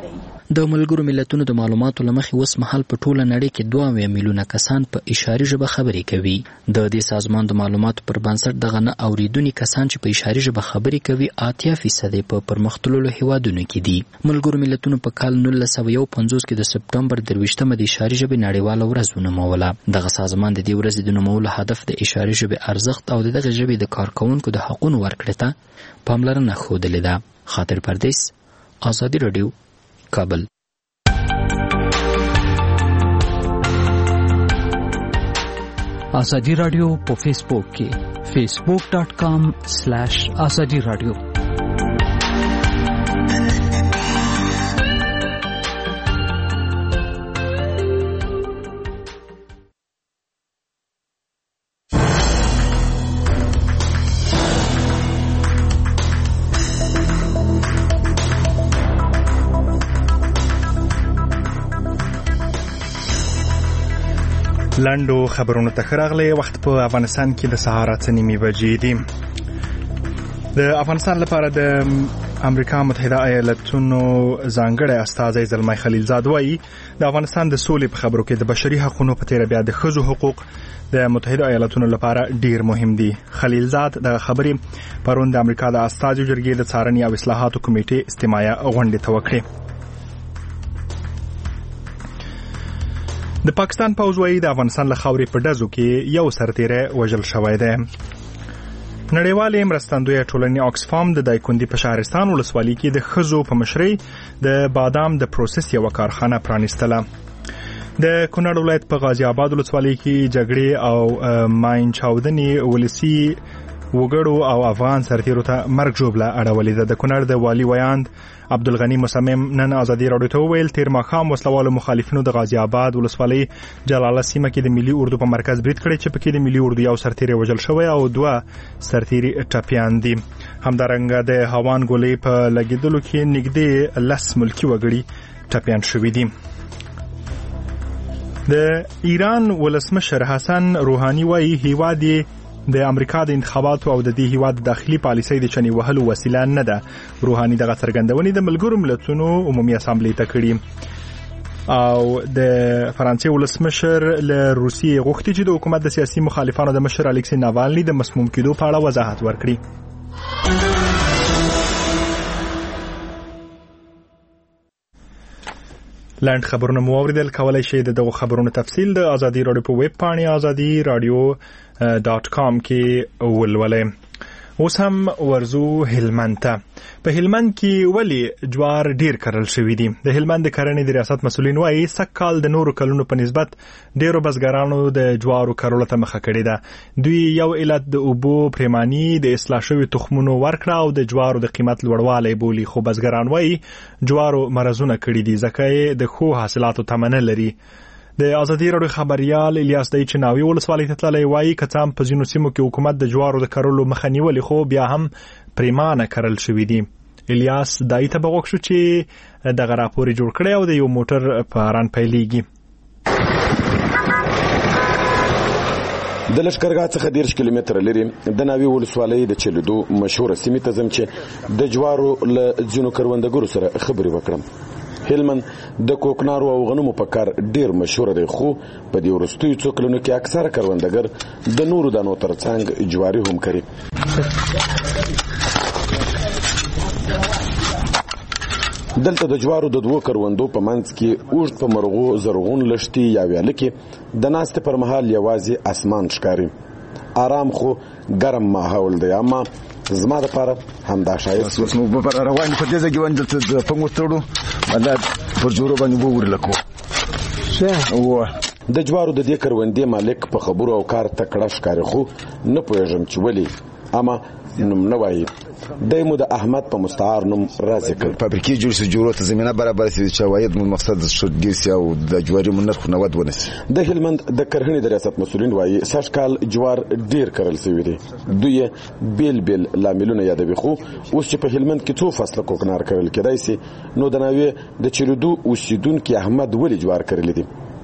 د ملګرو ملتونو د معلوماتو لمخې اوس مهال په ټوله نړۍ کې دوه اویا میلیونه کسان په اشاري ژبه خبرې کوي. د دې سازمان د معلوماتو پر بنسټ دغه نه اوریدونکي کسان چې په اشاري ژبه خبرې کوي اتیا فیصد په پرمختللو هیوادونو کې دي. ملګرو ملتونو په کال نولس سوه یو پنځوس کې د سپټمبر درویشتمه د اشاري ژبې نړیواله ورځ ونوموله. دغه سازمان د دې ورځې د نومولو هدف د اشاري ژبې ارزښت او دغه ژبې د کارکوونکو د حقونو ورکړې ته پاملرنه ښودلې ده. خاطر پردیس، آزادي راډیو، کابل. آزادی راډیو په فیسبوک کې فیسبوک ډاٹ کام سلیش آزادی راډیو. لاندو خبرونو ته راغلي وخت په افغانستان کې د سهار اته نیمې بجې دي. د افغانستان لپاره د امریکا متحده ایالاتونو ځانګړی استازی زلمی خلیلزاد وایي د افغانستان د سولې په خبرو کې د بشري حقوقو په تیر بیا د ښځو حقوق د متحده ایالاتونو لپاره ډیر مهم دي. خلیلزاد د خبرې پرون د امریکا د استازو جرګې د څارنې او اصلاحاتو کمیټې استماعي غونډې ته وکړې. د پاکستان پوځ وایي د افغانستان له خاورې په ډزو کې یو سرتیری وژل شوی دی. نړیوالې مرستندویه ټولنې آکسفام د دایکنډي په شهرستان ولسوالۍ کې د ښځو په مشرۍ د بادام د پروسس یوه کارخانه پرانیستله. د کونړ ولایت په غازي آباد ولسوالۍ کې جګړې او ماین چاودنې ولسي وګړو او افغان سرتیرو ته مرګ ژوبله اړولې ده. د کونړ د والي ویاند عبدالغنی مصمم نن آزادي راډیو ته وویل تیر ماښام وسلوالو مخالفینو د غازي آباد ولسوالۍ جلاله سیمه کې د ملي اردو په مرکز برید کړی چې پکې د ملي اردو یو سرتیری وژل شوی او دوه سرتیري ټپیان دي. همدارنګه د هوان ګولۍ په لګیدلو کې نږدې لس ملکي وګړي ټپیان شوي دي. د ایران ولسمشر حسن روحاني وایي هیواد د امریکا د انتخاباتو او د دې هیواد د داخلي پالیسۍ د چنې وهلو وسیله نه ده. روحاني دغه څرګندونې د ملګرو ملتونو عمومي اسامبلې ته کړي او د فرانسې ولسمشر له روسیې غوښتي چې د حکومت د سیاسي مخالفانو د مشر الکسی ناوالني د مسموم کېدو په اړه وضاحت ورکړي. لاند خبرونه مو اوریدل. کولای شئ د دغه خبرونو تفصیل د آزادي راډیو په ویب پاڼې آزادي راډیو ډاٹ کام کې ولولئ. اوس هم ورزو هلمند ته. په هلمند کې ولی جوار ډیر کرل شوی دي. د هلمند د کرنې د ریاست مسؤلین وایي سږ کال د نورو کلونو په نسبت ډیرو بزګرانو د جوارو کرلو ته مخه کړې ده. دوی یو علت د اوبو پریمانی د اصلاح شوي تخمونو ورکړه او د جوارو د قیمت لوړوالی بولي، خو بزګران وایي جوارو مرزونه کړي دي ځکه یې د ښو حاصلاتو تمه نه لري. د آزادي راډیو خبريال الیاس دای چناوي ولسوالۍ ته تللی وایي که څه هم په ځینو سیمو کې حکومت د جوارو د کرلو مخه نیولې خو بیا هم پریمانه کرل شوي دي. الیاس دای ته به غوښتو چې دغه راپور جوړ کړی او د یو موټر په ران پیلیږي. د لښکرګاه څخه دیرش کیلومتره لري د ناوی ولسوالۍ د چلودو مشهوره سیمې ته ځم چې د جوارو له ځینو کروندګرو سره خبرې وکړم. هلمند د کوکنارو او غنمو په کار ډیر مشهور دی، خو په دې وروستیو څو کلونو کې اکثره کروندګر د نورو دانو ترڅنګ جواري هم کوي. دلته د جوارو د دوه کروندو په منځ کې اوږد په مرغو زرغون لښتي یا ویاله کې د ناستې پر مهال یوازې اسمان ښکاري. آرام خو ګرم ماحول دی، اما زما لپاره همدا شایسته. اوس مو په روان په دې ځای کې باندې د پنګوستړو ولا پر جوړو باندې وګورل کو شه و د جوارو د دې کروندې مالک په خبرو او کار تکړه ښکاري، خو نه پوهېږم چې ولې، اما نوم نه وایي. دایمو د احمد په مستعار نوم راځي کړ. فابریکې جوړ شي جوړو ته زمينه برابر شي چې واید مو مقصد شډ سي او د جواري منرخ نه ود ونسي. د هلمند د کرهڼې د ریاست مسؤلین وایي سږ کال جوار ډیر کرل شوی دی. دوی بیل بیل لاملونه یادوي، خو اوس چې په هلمند کې څو فصله کوکنار کرل کېدای سي نو د ناوی د چلودو اوسیدونکو احمد ولی جوار کرل دي.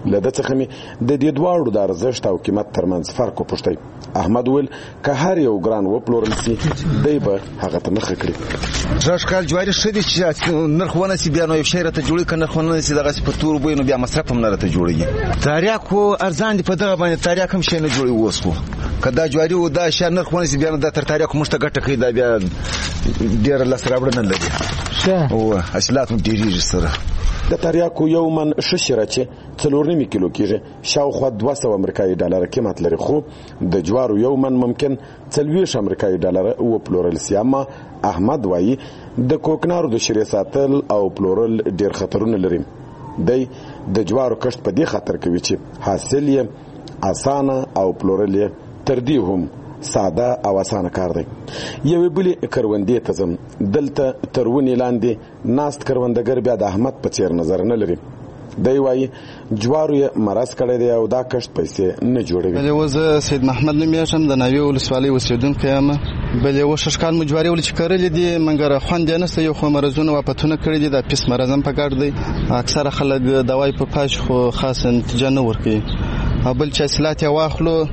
لده څخه می د دې دواړو د ارزښت او قیمت ترمنځ فرق وپوښتي. احمد ویل که هر یو ګران وپلورل سي دی به هغه ته مخه کړي. ژغ کال جواری شدي چې نرخ ونه سي بیا نو یو شی راته جوړي کنه خو نه سي دغه په تور بوی نو بیا مصرف هم نه راته جوړيږي. تاریخ ارزان دی په دغه باندې تاریخ هم شي نه جوړي ووس خو کدا جواری و دا شهر نرخ ونه سي بیا د تر تاریخ مشته ګټه کوي دا بیا ډیر لسرابړ نه لګي. شه او اصلات ډیری سره د تریاکو یو من ششره چې څلور نیمه کیلو کېږي شاوخوا دوه سوه امریکایي ډالر قیمت لري، خو د جوارو یو من ممکن څلوېښت امریکایي ډالر وپلورل سي. اما احمد وایي د کوکنارو د شریع ساتل او پلورل ډیر خطرونه لري. دی د جوارو کښت په دې خاطر کوي چې حاصل یې اسانه او پلورل یې تر دې هم ساده او اسانه کار دی. یوې بلې کروندې ته ځم. دلته تر ونې لاندې ناست کروندګر بیا د احمد په څېر نظر نه لري. دی وایي جوارو یې مرض کړی دی او دا کښت پیسې نه جوړوي. بلې اوس زه سید محمد نومیږم، د ناوې ولسوالۍ اوسېدونکی یم. بلې اوس شش کال مو جوارې ولې چې کرلې دي مګر خوند یې نشته. یو خو مرضونه واپتونه کړي دي، د پیس مرض هم په ګډ دی. اکثره خلک دوای په پاش خو خاص نتیجه نه ورکوي. او بل چې حاصلات یې واخلو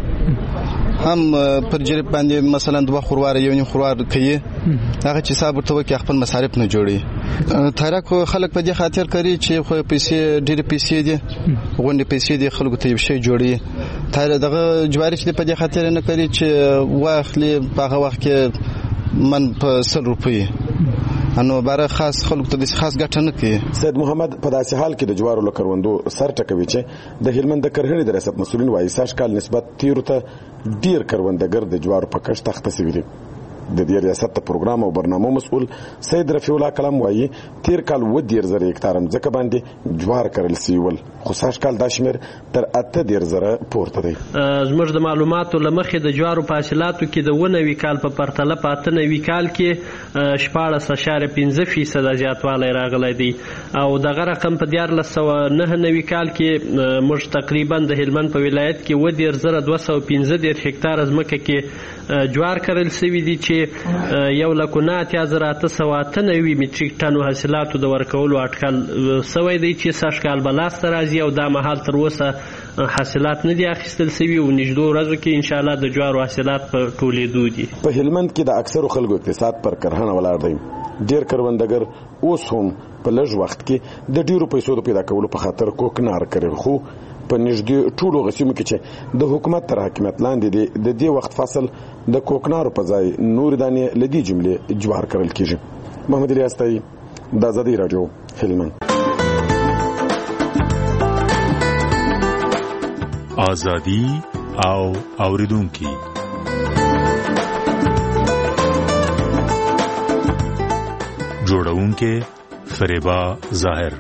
هم پر جریب باندې مثلا دوه خوروار یو نیم خوروار کوي، هغه چې حساب ورته وکړي خپل مصارف نه جوړي. تاریخ خلک په دې خاطر کوي چې خو پیسې ډېرې پیسې دي، غونډې پیسې دي، خلکو ته یو شی جوړي. تاریخ دغه جواري چې په دې خاطر نه کوي چې واخلي په هغه وخت کې من په سل روپۍ انو بار خاص خلک ته د خاص ګټه نه کوي. سید محمد په داسې حال کې د جوارو له کروندو سر ټکوي چې د هلمند د کرهڼې د ریاست مسؤلین وایي سږ کال نسبت تیرو ته ډیر کروندګر د جوارو په کښت اخته سوي دي. د دې ریاست د پروګرام او برنامو مسؤل سید رفیع الله کلام وایي تیر کال و ډیر زره هکتار ځمکه باندې جوار کرل سوي ول، خو سږ کال دا شمېر تر اته ډیر زره پورته دی. زموږ د معلوماتو له مخې د جوارو په حاصلاتو کې د اووه نوي کال په پرتله په اته نوي کال کې شپاړس اعشاریه پنځه فیصده زیاتوالی راغلی دی او دغه رقم په دیارلس سوه نهه نوي کال کې موږ تقریبا د هلمند په ولایت کې اووه دېرش زره دوه سوه پنځه دېرش هکتاره ځمکه کې جوار کرل سوي دي چې یو لک و نه اتیا زره اته سوه اته نوي متریک ټنو حاصلاتو د ورکولو اټکل سوی دی چې سږ کال به لاسته راځي او دا مهال تر اوسه حاصلات نه دي اخیستل سوي او نږدو ورځو کې انشاءالله د جوارو حاصلات په ټولېدو دي. په هلمند کې د اکثرو خلکو اقتصاد پر کرهڼه ولاړ دی. ډېر کروندګر اوس هم په لږ وخت کې د ډېرو پیسو د پیدا کولو په خاطر کوکنار کوي، خو په نږدې ټولو غسیمو کې چې د حکومت تر حاکمیت لاندې دی د دې وخت فصل د کوکنارو په ځای نور دانې له دې جملې جوار کرل کېږي. محمد الیاس تایي، د ازادي راډیو، هلمند. ازادي او اوریدونکي جوړونکي فریبا ظاهر.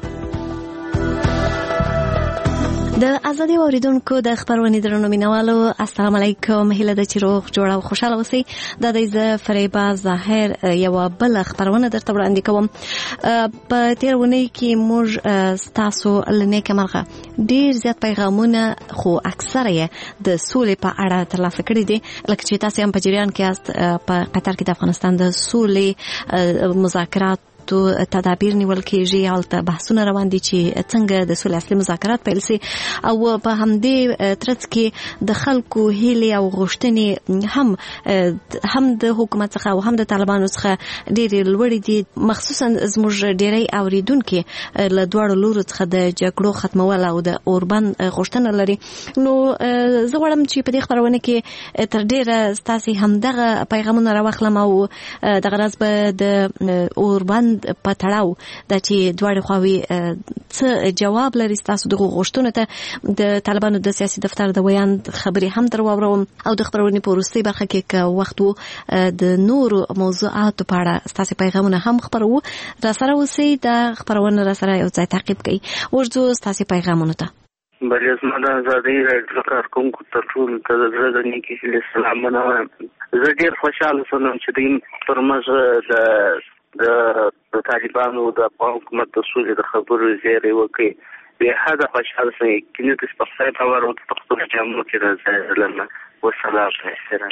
د ازادي اوریدونکو د خبرونې درنو مینوالو السلام علیکم. هیله ده چې روغ جوړ او خوشاله اوسئ. دا د زه فریبا ظاهر یو بل خبرونه درته وړاندې کوم. په تیر ونې کې موږ ستاسو لنیکه مرغه ډیر زیات پیغامونه خو اکثره یې د سولې په اړه ترلاسه کړي دي. لکه چې تاسو هم په جریان کې یاست په قطر کې د افغانستان د سولې مذاکرات تدابیر نیول کېږي، هلته بحثونه روان دي چې څنګه د سولې اصلي مذاکرات پیل سي او په همدې ترڅ کې د خلکو هیلې او غوښتنې هم هم د حکومت څخه او هم د طالبانو څخه ډېرې لوړې دي. مخصوصا زموږ ډېری اوریدونکي له دواړو لورو څخه د جګړو ختمول او د اوربند غوښتنه لري. نو زه غواړم چې په دې خبرونه کې تر ډېره ستاسې همدغه پیغامونه راواخلم او دغه راز به د اوربند په تړاو دا چې دواړه خواوې څه جواب لري ستاسو دغه غوښتنو ته د طالبانو د سیاسي دفتر د ویاند خبرې هم در واورم او د خبرونې په وروستۍ برخه کې که وخت وو د نورو موضوعاتو په اړه ستاسو پیغامونه هم خپروو. را سره اوسئ، دا خبرونه را سره یو ځای تعقیب کړئ. ورځو ستاسو پیغامونو ته. بلې زما د ازادۍ راډیو کارکوونکو ته ټولو ته د زړه د نیکې هیلې سلامونه وایم. زه ډېر خوشحاله شوم چې دوی پر موږ د د طالبانو د افغان حکومت د سولې د خبرو زیری وکړي. بې حده خوشحاله شوم. یقیني د سپخسۍ باور او د پښتو جامو کې راځي لرنه. والسلام علیکم.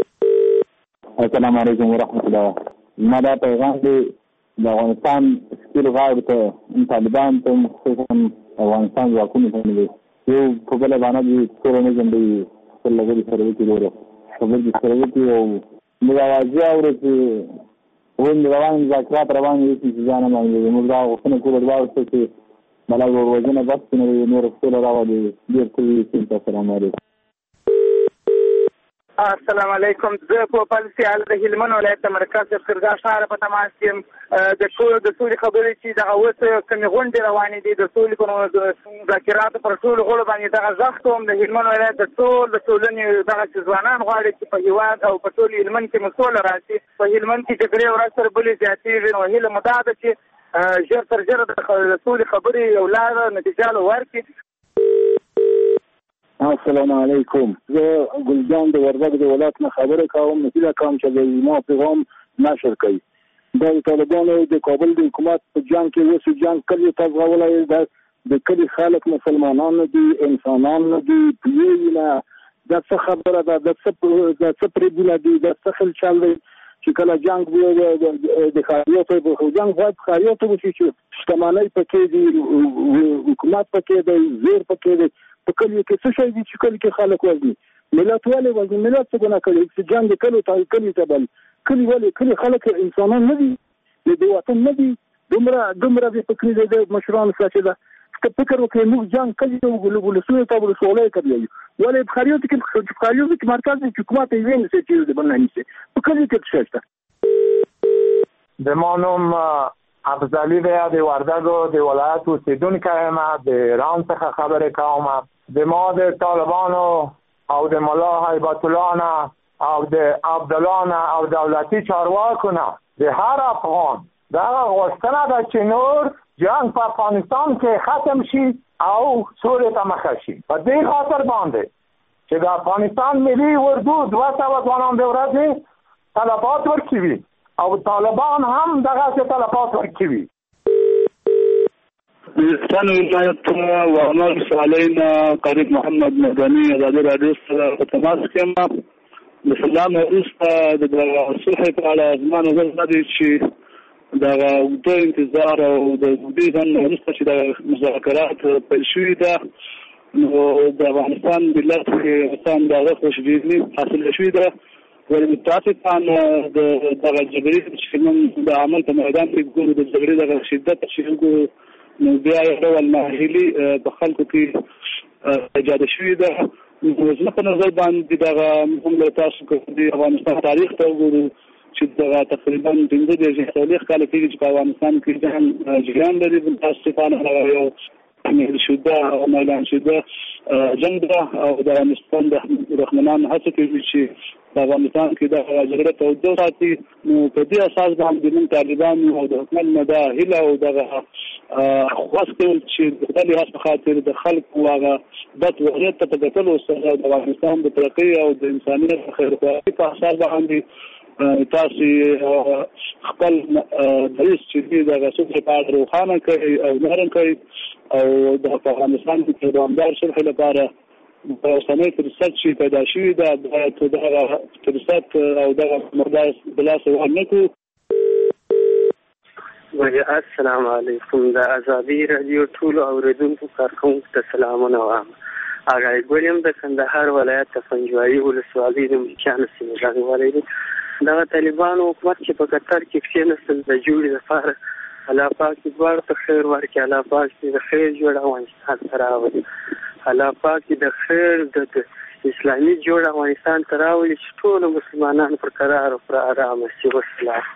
السلام علیکم ورحمۃ اللہ. ما دا پیغام دی د افغانستان سیل غاړو ته طالبان ته خصوصا افغانستان ځواکونو ته نه دی یو په بله باندې د سوله نظم دی خپل لګړي سره وکړي ډېره خبرې دې سره وکړي او موږ اوازې اورو چې اوس روان مذاکرات روان دي چې ځان نه باندې موږ دا غوښتنه کوو دواړو ته چې ملال وروژنه بس کړي نور سوله راولي ډېر ښه وي السلام علیکم. السلام علیکم. زه په پالسیال د هلمند ولایت د مرکز سرګا ښار په تماس یم. د ټولو د سولې خبرې چې دغه اوس کومې غونډې روانې دي د سولې په مذاکراتو پر ټولو غړو باندې دغه غږ کوم د هلمند ولایت د ټول د ټولنې دغه ځوانان غواړي چې په هېواد او په ټول هلمند کې مو سوله راشي. په هلمند کې جګړې ورځ تر بلې زیاتېږي نو هیله مو دا ده چې ژر تر ژره د سولې خبرې یو لاره نتیجه ورکړي. السلام علیکم. زه ګلجان د وردګ د ولایت نه خبره کوم. هیله کوم چې د ما پیغام نشر کړي. د طالبانو د کابل د حکومت په جنگ کې وسو جنگ کلی تزغولای د کلی خلک مسلمانان دي انسانان دي پیونه د څه خبره ده د څه د څه پرېبونه دي د څه خل چل دی چې کله جنگ دی د خاریاتو په جنگ باید خاریاتو وشي چې شتمنۍ پکې دي حکومت پکې دی زیر پکې دی په کلی کې څه شي دي چې کلی کې خلک وزني ملت ولې وزني ملت څه ګناه کوي چې جنگ کلو ته کلی ته بل کلی ولې کلی خلک انسانان نه دي د وطن نه دي دومره دومره به فکر دي مشران ساتي دا فکر وکړي موږ جنگ کلی ته وګورو ولې ته وګورو سولې کوي ولې بخاریو کې بخاریو کې مرکز د حکومت یې نه څه چیز دی بل نه نشي په کلی کې څه شته. د مانوم افضلی دی د وردګو د ولایت اوسیدونکی یم د ایران څخه خبرې کوم. د ما د طالبانو او د ملا هیبت الله نه او د عبدالله نه او دولتي چارواکو نه د هر افغان دغه غوښتنه ده چې نور جنگ په افغانستان کې ختم شي او سولې ته مخه شي. په دې خاطر باندې چې د افغانستان ملي اردو دوه سوه ځوانان د ورځې طلبات ورکوي او طالبان هم دغسې طلبات ورکوي. افغانستان ولایت و عمر سالین قریب محمد مدني ازادي رادیو سره په تماس کې یم. د سلام وروسته د صلح په اړه زما نظر دا دی چې د اوږده انتظار او د اوږدې ځنډ وروسته چې د مذاکرات پیل شوي ده نو د افغانستان ملت کې انسان دغه خوشبیني حاصله شوې ده. ولې متاسفانه د دغه جګړې چې موږ د عمل په میدان کې ګورو د جګړې دغه شدت چې ګورو نو بیا یو ډول ناهیلي په خلکو کې ایجاد شوې ده. نو زما په نظر باندې دغه موږ له تاسو د افغانستان تاریخ ته وګورو چې دغه تقریبا پنځه دېرش څلوېښت کاله کېږي چې په افغانستان کې جهان جریان لري. متاسفانه هغه یو میل شده او میلان شده جنگ ده او د افغانستان د دښمنانو هڅه کوي چې په افغانستان کې د جګړې توجه ساتي. نو په دې اساس باندې موږ طالبان او د حکومت نه دا هیله او دغه خواست کوي چې د خپل هڅو خاطر د خلکو هغه بد وضعیت ته په کتلو سره د افغانستان د ترقۍ او د انسانیت خیرخواهي په اساس باندې تاسو خپل رئیس چې دغه څه په اړه روښانه کوي او نرم کوي او د افغانستان د دوامدار صلح لپاره د اوسنۍ فرصت چې پیدا شوې ده باید دغه فرصت او دغه مقدار بلاسه ورنکړو. السلام علیکم. د ازادي رادیو ټولو اوریدونکو کارکونکو ته سلامونه وایم. آغای ګولیم د کندهار ولایت د پنجوایي ولسوالۍ د ملکیانو سیمې ځانګړی دی. دغه طالبانو حکومت چې په قطر کې کښېنستل د جوړې لپاره الله پاک دې دواړو ته خیر ورکړي. الله پاک دې د خیر جوړ افغانستان ته راولي. الله پاک دې د خیر د اسلامي جوړ افغانستان ته راولي چې ټولو مسلمانانو پر قرار او پر ارامه شي. وسلام.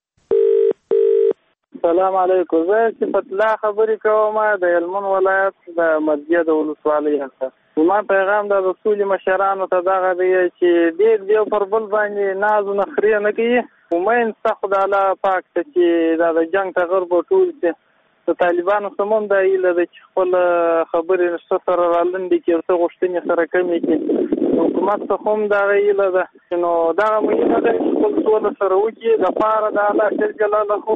السلام علیکم. زه چې پتلا خبرې کوم د هلمند ولایت د مسجد ولسوالۍ څخه. زما پیغام د رسول مشرانو ته دغه دی چې ډېر دیو پر بل باندې ناز او نخرې نه کوي. امید سخت د الله پاک ته چې دا د جنگ ته غرب ټول چې د طالبانو سمون د ایله د خپل خبرې سره رالاندې کې څه غوښتنې سره کمې کې حکومت ته هم دا ایله ده نو دا مهمه ده چې خپل ټول سره وکړي د پاره د الله جل جلاله.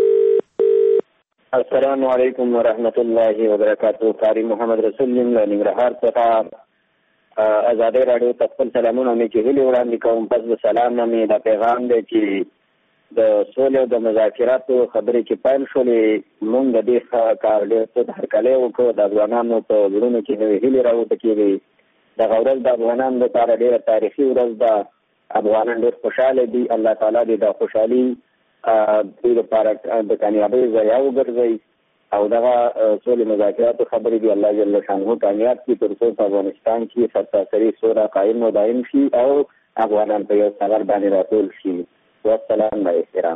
السلام علیکم ورحمت الله وبرکاتہ. قاری محمد رسول الله ننګرهار څخه ازادي رادیو ته خپل سلامونه مې چې ویلي وړاندې کوم. پس د سلام نه مې دا پیغام دی چې د سولې او د مذاکراتو خبرې چې پیل شولې موږ د دې کار ډېر څه هرکلی وکړو. د افغانانو په زړونو کې نوې هیلې راوټکېږي. دغه ورځ د افغانانو لپاره ډېره تاریخي ورځ ده. افغانان ډېر خوشحاله دي. الله تعالی دې د خوشحالي دوی لپاره د کامیابۍ ذریعه وګرځوي او دغه سولې مذاکراتو خبرې دي الله جل شانه کامیاب کړي تر څو په افغانستان کې سرتاسري سوله قایم و دایم شي او افغانان په یو څغر باندې راټول شي. والسلام با احترام.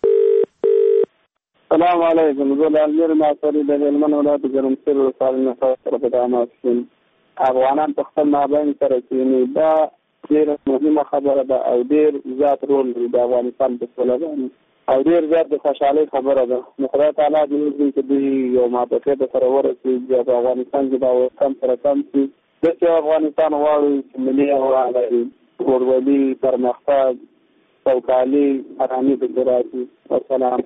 السلام علیکم. زه د المیر ناصري د هلمند ولایت ګرمسیر ولسوالۍ نه سره په دعامات شوم. افغانان په خپل مابین سره کېني دا ډېره مهمه خبره ده او ډېر زیات رول لري د افغانستان په سوله باندې او ډېر زیات د خوشحالۍ خبره ده. نو خدای تعالی دې وکړي چې دوی یو موافقې ته سره ورسېږي او په افغانستان کې دا کم سره کم شي. داسې افغانستان غواړو چې ملي هوا لري، ورولي، پرمختګ، سوکالي، ارامي پکې راشي. والسلام.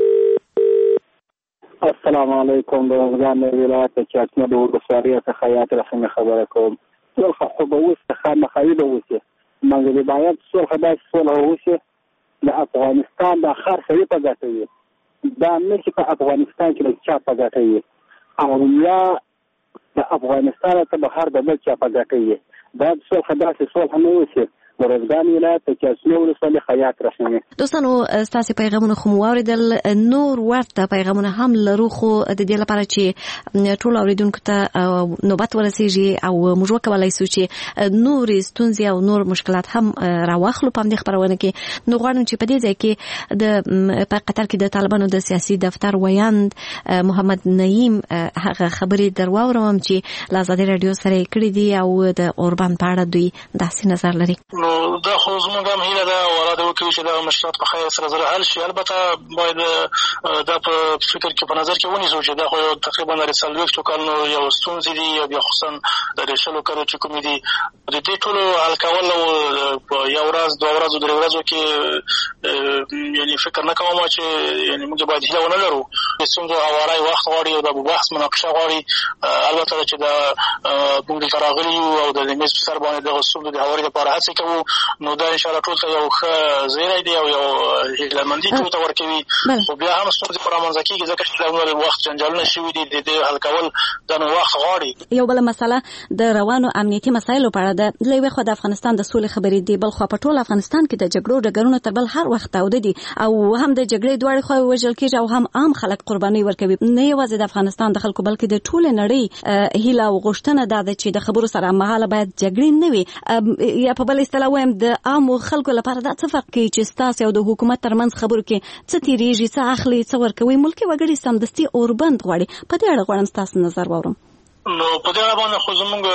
السلام علیکم. د افغان ولایت چاټنه د ولسوالۍ څخه یاد رسنه خبره کوم. صلح خو به اوس خامخایي به وشي، مګر باید صلح داسې صلح وشي د افغانستان د هر سړي په ګټه وي. دا نه چې په افغانستان کې د چا په ګټه وي او یا د افغانستان ته بهر د بل چا په ګټه وي. دا صلح داسې صلح نه وشي. ورزګان ولایت ته چاسنو ولسوالۍ خیاط رسنه. دوستانو ستاسو پیغامونه خو واردل، نور ورته پیغامونه هم لرو، خو د دې لپاره چې ټول اوریدونکو ته نوبت ورسیږي او موږ وکولای شو چې نور ستونزې او نور مشکلات هم راوخلو په دې خبرونه کې. نو غواړم چې په دې ځای کې د په قطر کې د طالبانو د سیاسي دفتر ویاند محمد نعیم هغه خبرې درواورم چې لازادي رادیو سره کړې دي او د اوربان په اړه دوی داسې نظر لري. نو دا خو زموږ هم هیله ده او اراده وکړو چې دا مشکلات په خیر سره سره حل شي. البته باید دا په فکر کې په نظر کې ونیسو چې دا خو تقریبا د څلوېښتو کلونو یو ستونزې دي او بیا خصوصا د شلو کلو چې کومې دي د دې ټولو حل کول په یو ورځ دوه ورځو درې ورځو کې یعنی فکر نه کوم چې یعنی موږ باید هیله ونه لرو. د ستونزو هواری وخت غواړي او د بحث مناقشه غواړي. البته چې دا موږ دلته راغلي یو او د میز په سر باندې دغه ستونزو د هواري لپاره هڅې کوو. نو دا انشاءالله ټول ته یو ښه زیری دی او یو هیلهمندي ټول ته ورکوي. خو بیا هم ستونزې په رامنځته کېږي ځکه چې دا وخت جنجالونه شوي دي، د دې حل کول دا نو وخت غواړي. یو بله مسله د روانو امنیتي مسایلو په اړه ده. له یوې خوا د افغانستان د سولې خبرې دي، بل خوا په ټول افغانستان کې د جګړو ډګرونه تر بل هر وخت تاوده دي او هم د جګړې دواړې خواوې وژل کېږي او هم عام خلک قرباني ورکوي. نه یوازې د افغانستان د خلکو بلکې د ټولې نړۍ هیله او غوښتنه دا ده چې د خبرو سره مهاله باید جګړې نه وي. یا په بل اصطلاح وایم د عامو خلکو لپاره دا څه فرق کوي چې ستاسو او د حکومت ترمنځ خبرو کې څه تیریږي، څه اخلي، څه ورکوي. ملکي وګړي سمدستي اوربند غواړي. په دې اړه غواړم ستاسو نظر واورم. نو په دې اړه باندې خو زموږ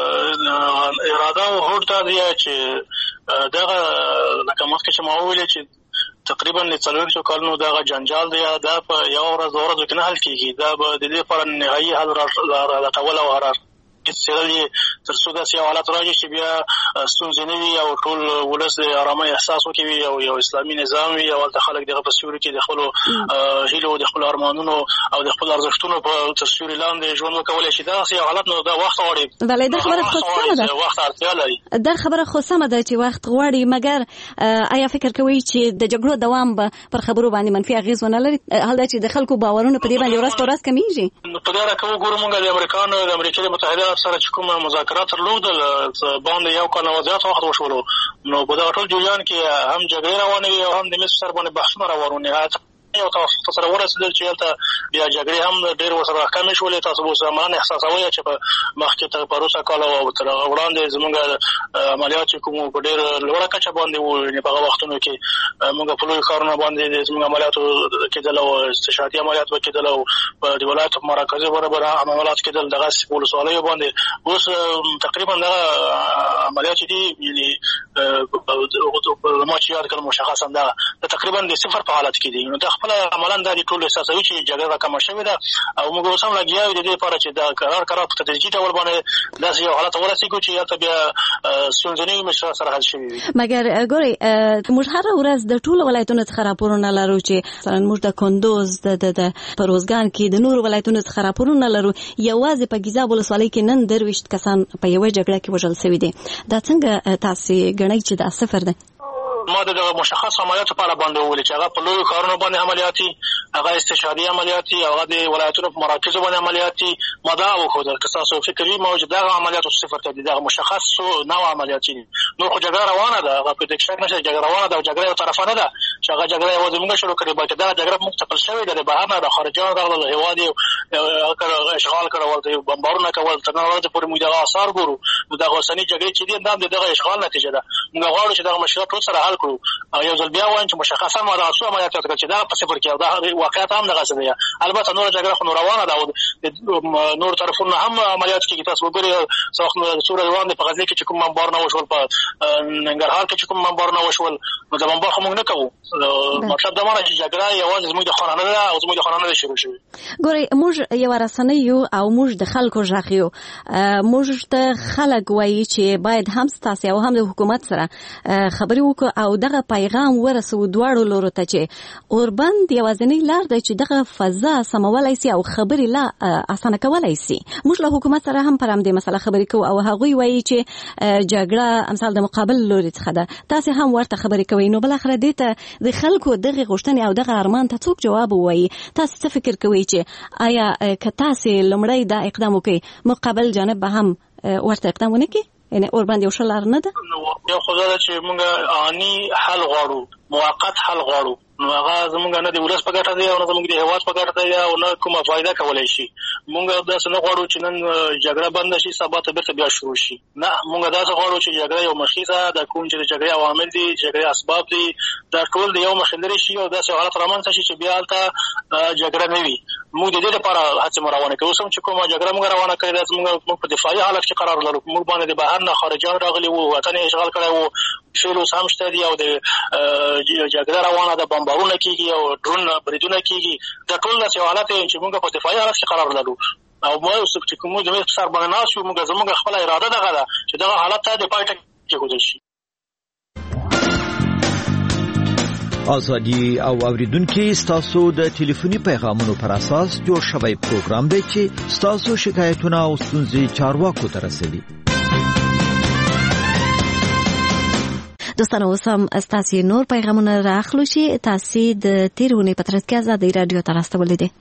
اراده او هوډ دا دی چې دغه لکه مخکې چې ما وویلې چې تقریبا د څلوېښتو کلونو دغه جنجال دی دا په یو ورځ دوه ورځو کې نه حل کېږي. دا به د دې لپاره نهایي حل لټول او هر څېړل تر څو داسې یو حالت راشي چې بیا ستونزې نه وي او ټول ولس د ارامۍ احساس وکړي او یو اسلامي نظام وي او هلته خلک دغه په سیوري کې د خپلو هیلو، د خپلو ارمانونو او د خپلو ارزښتونو په تر سیوري لاندې ژوند وکولی شي. داسې یو حالت نو دا وخت غواړي. بله دا خبره خو سمه ده، وخت اړتیا لري. دا خبره خو سمه ده چې وخت غواړي، مګر آیا فکر کوئ چې د جګړو دوام به پر خبرو باندې منفي اغېز ونه لري؟ حال دا چې د خلکو باورونه په دې باندې ورځ په ورځ کمیږي. په دې اړه که وګورو موږ د امریکانو د امریکا متحده سره چې کومه مذاکرات درلودل باندې یو کال نه زیات وخت وشولو. نو په دغه ټول جریان کې هم جګړې روانې وي او هم د میز سر باندې بحثونه روان وي. یو تاسو سره ورسېدل چې هلته بیا جګړې هم ډېر ورسره کمې شولې. تاسو به اوس عملاً احساسوئ چې په مخکې تر پروسه کال او تر هغه وړاندې زموږ عملیات چې کوم په ډېر لوړه کچه باندې وو. یعنې په هغه وختونو کې موږ په لویو ښارونو باندې زموږ عملیاتو کېدل او استشهادي عملیات به کېدل او په د ولایتو په مراکزو برابر عملیات کېدل دغسې په ولسوالیو باندې. اوس تقریبا دغه عملیات دي یعنې ما چې یاد کړم مشخصا دا تقریبا د صفر په حالت کې دي. نو دا خپله عملاً دا د ټولو احساسوي چې جګړه کمه شوې ده او موږ اوس هم لګیا یو د دې لپاره چې دا قرار قرار په تدریجي ډول باندې داسې یو حالت ته ورسېږو چې هلته بیا ستونزې نه وي مشکلات سره حل شوي وي. مګر ګورئ موږ هره ورځ د ټولو ولایتونو څخه راپورونه لرو چې مثلا موږ د کندوز د په روزګان کې د نورو ولایتونو څخه راپورونه لرو. یوازې په ګیزاب ولسوالۍ کې نن درویشت کسان په یوه جګړه کې وژل شوي دي. دا څنګه تاسې ګڼئ چې دا صفر دی؟ ما د مشخص عملیاتو په اړه باندې وویل چې هغه په لویو ښارونو باندې عملیاتي، هغه استشهادي عملیاتي، هغه د ولایتونو په مراکزو باندې عملیاتي. ما دا وښودل که تاسو فکر وي ما چې دغه عملیاتو صفر ته دي، دغه مشخص نوع عملیاتي دي. نور خو جګړه روانه ده، هغه په دې شک نشته جګړه روانه ده او جګړه یو طرفه نه ده چې هغه جګړه یوازې موږ شروع کړې، بلکې دغه جګړه موږ ته پیل شوې ده، د بهر نه د خارجیانو راغلل، هېواد یې اشغال کړول، د بمبارونه کول، تر نن ورځې پورې موږ دغه آثار ګورو. نو دغه اوسنۍ جګړې چې دي دا د دغه اشغال نتیجه ده. موږ غواړو چې دغه مشکلات ټول سره حل کړو. او یو ځل بیا وایم چې مشخصا ما دغه څو عملیات یاد کړل چې دغه په صفر کې او دا واقعیت هم دغسې دی. البته نوره جګړه خو نو روانه ده او نور طرفونه هم عملیات کېږي. تاسو وګورئ څومره روان دي په غزني کې چې کوم بمبارونه وشول، په ننګرهار کې چې کوم بمبارونه وشول، نو د بمبار خو موږ نه کوو. مطلب دا معنی چې جګړه یوازې زموږ د خانه نه ده او زموږ د خانه نه ده شروع شوې. ګورئ موږ یوه رسنۍ یو او موږ د خلکو غږ یو. موږ ته خلک وایي چې باید هم ستاسې او هم د حکومت سره خبرې وکړو او دغه پیغام ورسوو دواړو لورو ته چې اوربند یوازینۍ لار دی چې دغه فضا سمولی سي او خبرې لا اسانه کولی سي. موږ له حکومت سره هم پر همدې مسله خبرې کوو او هغوی وایي چې جګړه امثال د مقابل لوري څخه ده. تاسې هم ورته خبرې کوئ. نو بالاخره دې ته د خلکو دغه غوښتنې او دغه ارمان ته څوک جواب ووایي؟ تاسې څه فکر کوئ چې آیا که تاسې لومړی دا اقدام وکړئ مقابل جانب به هم ورته اقدام ونه کړي؟ یعنې اوربند یو ښه لار نه ده؟ یو خو دا ده چې موږ آني حل غواړو، موقت حل غواړو. نو هغه زمونږ نه د ولس په ګټه دی او نه زمونږ د هېواد په ګټه دی او نه کومه فایده کولی شي. مونږ داسې نه غواړو چې نن جګړه بنده شي سبا ته بېرته بیا شروع شي. نه، مونږ داسې غواړو چې جګړه یو مخیزه د کوم چې د جګړې عوامل دي، جګړې اسباب دي، دا ټول د یو مخې لرې شي او داسې حالت رامنځته شي چې بیا هلته جګړه نه وي. مونږ د دې لپاره هڅې مو روانې کوو. اوس هم چې کومه جګړه مونږ روانه کړې ده مونږ په دفاعي حالت کې قرار لرو. مونږ باندې د بهر نه خارجیان راغلي وو، وطن یې اشغال کړی وو، فعل اوس هم شته دي او د جګړه روانه ده، بمبارونه کېږي او ډرون بریدونه کېږي. دا ټول داسې حالت چې مونږ په دفاعي حالت کې قرار لرو او موږ چې کوم د میز په سر باندې ناست یو، مونږ زموږ خپله اراده دغه ده چې دغه حالت ته د پای ټکی کېښودل شي. ازادي او اوریدونکو ستاسو د ټلیفوني پیغامونو پر اساس جوړ شوی پروګرام دی چې ستاسو شکایتونه او ستونزې چارواکو ته رسوي. دوستانو اوس هم ستاسې نور پیغامونه راخلو چې تاسې د تېرې اونۍ په ترڅ کې ازادۍ راډیو ته راستولی دی.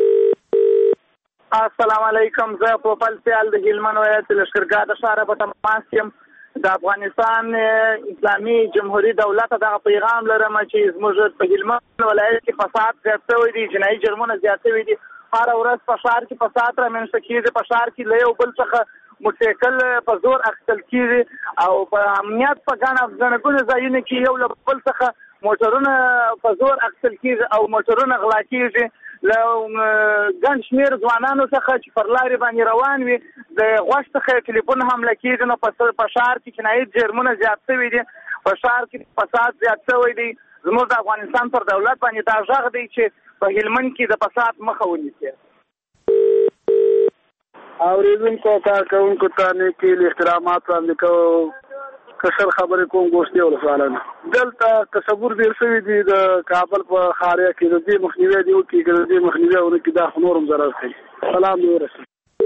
السلام علیکم. زه پوپل سیال د هلمند ولایت لښکرګاه د ښاره په تماس یم. د افغانستان اسلامي جمهوریت دولت دغه پیغام لرم چې زموږ په هلمند ولایت کې فساد زیات شوی دی، جنایي جرمونه زیات شوي دي. هره ورځ په ښار کې فساد رامنځته کېږي، په ښار کې له یو بل څخه موټرسایکل په زور اخیستل کېږي او په امنیت په ګڼه ګڼه ګڼو ځایونو کې یو له بل څخه موټرونه په زور اخیستل کېږي او موټرونه غلا کېږي. له ګڼ شمېر ځوانانو څخه چې پر لارې باندې روان وي د غوږ څخه ټلیفون حمله کېږي. نو په ښار کې جنایي جرمونه زیات شوي دي، په ښار کې فساد زیات شوی دی. زموږ د افغانستان پر دولت باندې دا غږ دی چې په هلمند کې د فساد مخه ونیسي. اورېدونکو کارکوونکو ته نیکي احترامات وړاندې کوو. کشر خبرې کوم ګوشتي ولسوالانه دلته تصور ډېر شوي دي د کابل په ښاریه کې د دې مخنیوی دی وکړي که د دې مخنیوی ونه کړي دا خو نور هم ضرر کوي. سلام دې ورسوي.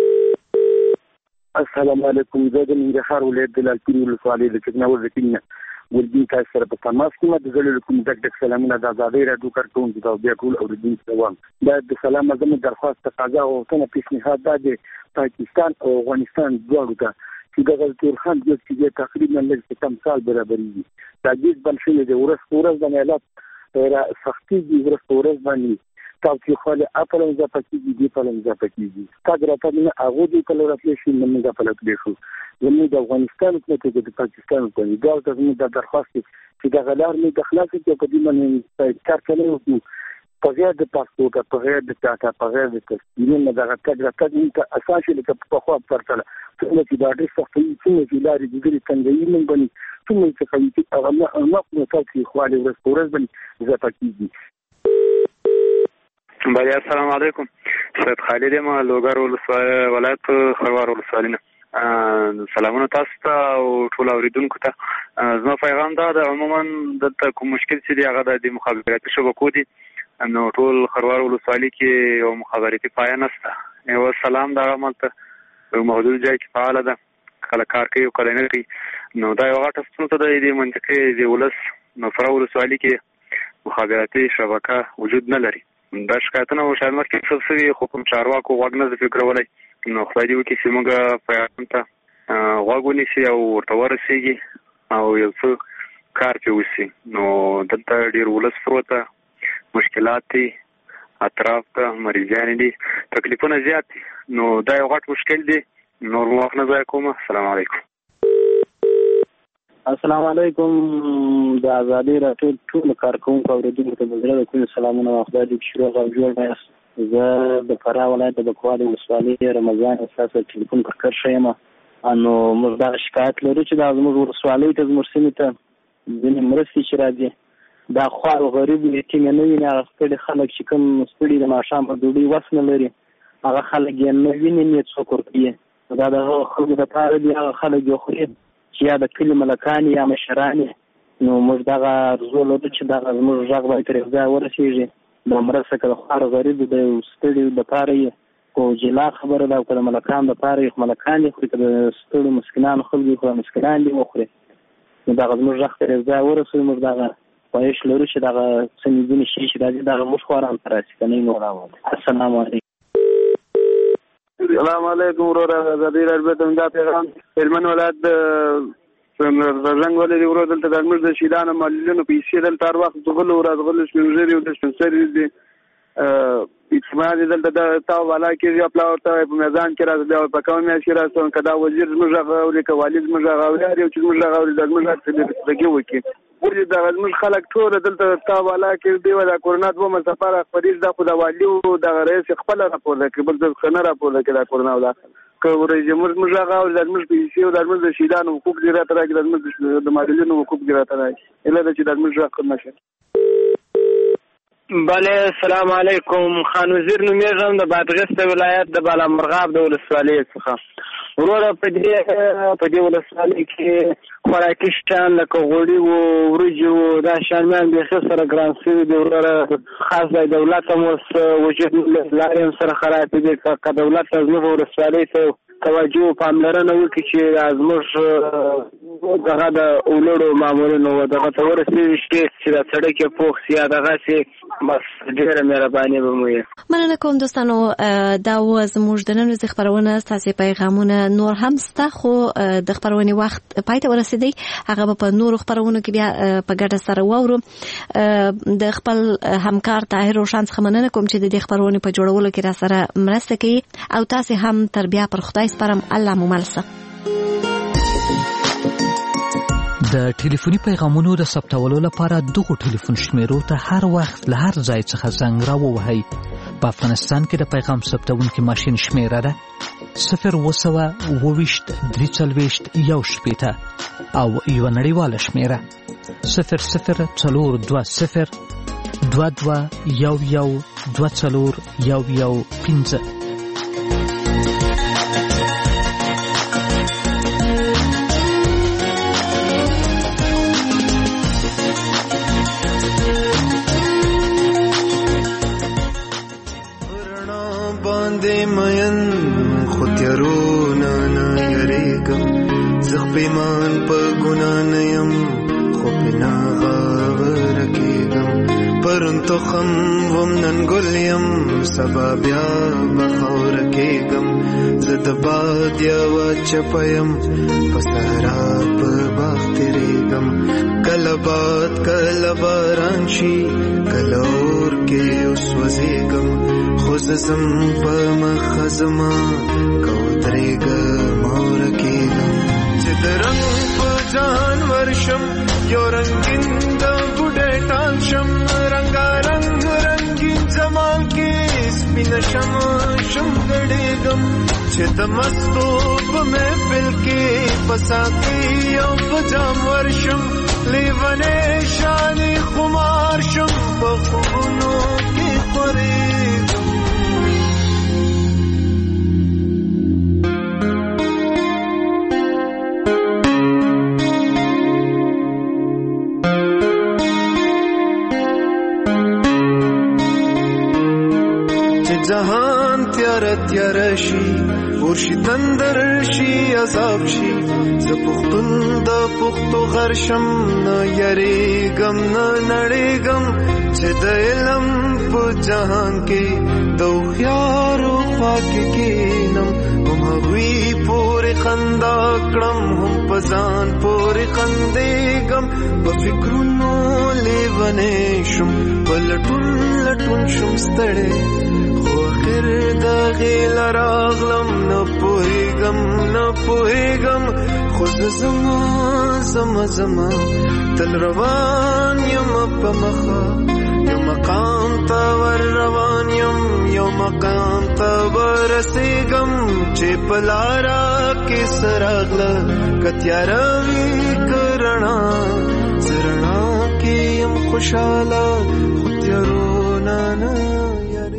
السلام علیکم. زه د ننګرهار ولایت د لالپورې ولسوالۍ د چکناور د کلي نه ولبین تاسو سره په تماس کې یم. د زړه له کومې ډک ډک سلامونه د ازادۍ راډیو کارکوونکو ته او بیا ټول اورېدونکو ته وایم. باید د سلام زموږ درخواست تقاضا او غوښتنه پیشنهاد دا د پاکستان او افغانستان دواړو ته چې د غلطور خان جز کې تقریبا لږ څه تمثال برابرېږي. دا جز بند شوی دی، ورځ په ورځ باندې حالات سختېږي، ورځ په ورځ باندې تاوتریخوالی اپل هم اضافه کېږي، دې پل هم اضافه کېږي. تګ راتګ نه هغو دې پله راتلی شي نه موږ پله تلی شو. زموږ د افغانستان حکومت او د پاکستان حکومت دواړو ته زموږ دا درخواست دی چې دغه لار موږ د خلاصې کړو، په دې باندې کار کولی وکړو په غیر د پاسپورټه، په غیر د ټاټا، په غیر د تصویرونو دغه تګ راتګ موږ ته اسان شي لکه پخوا په پرتله. څومره چې دا ډېر سخت وي، څومره چې لارې د ګرې تنګوي موږ باندې، څومره چې قوي هغه مخ تاوتریخوالی ورځ په ورځ باندې اضافه کېږي. بله السلام علیکم. سید خالد یم، لوګر ولایت خروار ولسوالۍ نه. سلامونه تاسو ته او ټول اوریدونکو ته. زما پیغام دا ده، عموما دلته کوم مشکل چې دی هغه د مخابراتي شبکو دي. نو ټول خروار ولسوالۍ کې یو مخابراتي پایه نشته. یو سلام د هغه ملته یو محدود ځای کې فعاله ده، کله کار کوي او کله نه کوي. نو دا یو غټه ستونزه ده د منطقې د ولس نو فراه ولسوالي کې مخابراتي شبکه وجود نه لري. دا شکایتونه و شاید مخکې څه شوي خو کوم چارواکو غوږ نه دی فکرولی. نو خدای دې وکړي چې موږ پیغام ته غوږ ونیسي او ورته ورسېږي او یو څه کار پرې وشي. نو دلته ډېر ولس پروت ده، مشکلات دي، اطراف ته مریضان دي، تکلیفونه زیات دي. نو دا یو غټ مشکل دی. نور وخت نه ضایع کوم. السلام علیکم. السلام علیکم. د ازادي راډیو ټول کارکونکو اورېدونکو ته د زړه د کومې سلامونه او خدای دې شروع او جوړ یاست. زه د فراه ولایت د بکوالي ولسوالۍ رمضان ستاسو ټلیفون پر کار ښیم. نو موږ دا شکایت لرو چې دا زموږ ولسوالۍ ته زموږ سیمې ته ځینې مرستې چې راځي دا خوار او غریب یتیمې نه ویني. هغه ستړي خلک چې کوم ستړي د ماښام په ډوډۍ وس نه لري هغه خلک یې نه ویني نه څوک ورکوي. دا د هغو خلکو دپاره دي هغه خلک یې خوري چې یا د کلي ملکان یا مشران. نو موږ دغه ارزو لرو چې دغه زموږ غږ باید تر یو ځای ورسېږي. دا مرسته که د خوار غریب د ستړي دپاره یې خو جلا خبره ده او که د ملکان دپاره یې خو ملکان دې خوري، که د ستړو مسکینانو خلکو یې خو مسکینان دې وخوري. نو دغه زموږ غږ تر یو ځای ورسوي. موږ دغه خواهش لرو چې دغه څه ځینې شي چې راځي دغه موږ خو ارام ته راسي که نه یې نور. السلام علیکم. السلام علیکم وروره. ازادي راډیو ته دا پیغام هلمند ولایت د رنګ ولې ورو دلته د موږ د شیلانو معلولینو پیسې دلته هر وخت دغلو راغلو سپینږیري او د سپنسري دي اجتماع دي دلته د تاو والا کې یا پلا ورته په میدان کې راځي او په کومه میاشت کې راځي کدا وزیر زموږ غوړي کې والد زموږ غوړي او چې زموږ غوړي د زموږ څخه دغه وکی ورته د زموږ خلک ټول دلته تاو والا کې دی ولا کورونا دوه مسافر خبرې د خو د والي او د رئیس خپل راپور لکه بل د خنه راپور لکه د کورونا ولا کوي جمهور موږ غوړي د موږ پیسې او د موږ شیدان حقوق دي راته راځي د موږ د معلولینو حقوق دي راته راځي اله چې د موږ حق نشه. بله السلام علیکم. خان وزیر نومیږم د بادغیس ولایت د بالامرغاب د ولسوالۍ څخه. وروره په دې په دې ولسوالۍ کې خوراکي شیان لکه غوړي و وریجې و دا شیان بیخي سره ګران شوي دي. وروره خاص د دولت هم اوس وجود لارې هم سره خراب دي. که دولت زموږ ولسوالۍ ته توجه او پاملرنه وکړي چې زموږ دغه د اولړو مامورینو دغه ته ورسېږي چې دا سړک یې پوخ سي یا دغسې بس ډېره مهرباني به مو وي. مننه کوم دوستانو. دا و زموږ د نن ورځې خپرونه. ستاسې پیغامونه نور هم سته خو د خپرونې وخت پای ته ورسېدی. هغه به په نورو خپرونو کې بیا په ګډه سره واورو. د خپل همکار طاهر روشن څخه مننه کوم چې د دې خپرونې په جوړولو کې را سره مرسته کوي او تاسې هم تر بیا پر خدای سپارم. الله مو مل شه. د ټلیفوني پیغامونو د ثبتولو لپاره دغه ټلیفون شمیرو ته هر وخت له هر ځای څخه زنګ راووهئ. په افغانستان کې د پیغام ثبتونکي ماشین شمیره ده صفر اوه سوه اوه ویشت درې څلوېښت یو شپېته او یوه نړیواله شمیره صفر صفر څلور دوه صفر دوه دوه یو یو دوه څلور یو یو پنځه. مین خو تیارونه نه یریږم زه خپېمان په ګناه نه یم خو پرې ناغاوره کېږم پرون تخم وم نن ګل یم سبا بیا به خاوره کېږم زه د باد یوه چپه یم په صحرا په باغ تېرېږم کله باد کله باران شي کله اور کې وسوځېږم خو زه ځم په مخه زما که ودرېږم او ورکېږم چې د رنګ په ځان ورشم یو رنګین د بوډۍ ټال شم رنګارنګ رنګین زمان کې سپینه شم شم ګډېږم چې د مستو په محفل کې په ساقي او په جام ورشم لیونی شانې خمار شم په خوبونو کې خورېږم. جهان تیار تیار شي ورشي تندر شي عذاب شي زه پښتون د پښتو غرشم نه یریږم نه نړیږم چې د علم په جهان کې د هوښیارو خوا کې کینم هم هغوی پورې خندا کړم هم په ځان پورې خندېږم په فکرونو لیونی شم په لټون لټون شم ستړی خو اخر د غیل راغلم نه پوهېږم نه پوهېږم خو زه زما زما زما تل روان یم په مخه یو مقام ته ور روان یم یو مقام ته ورسېږم چې په لاره کې څه راغله که تیاره وي که رڼا زه رڼا کې یم خوشحاله خو تیارو نه نه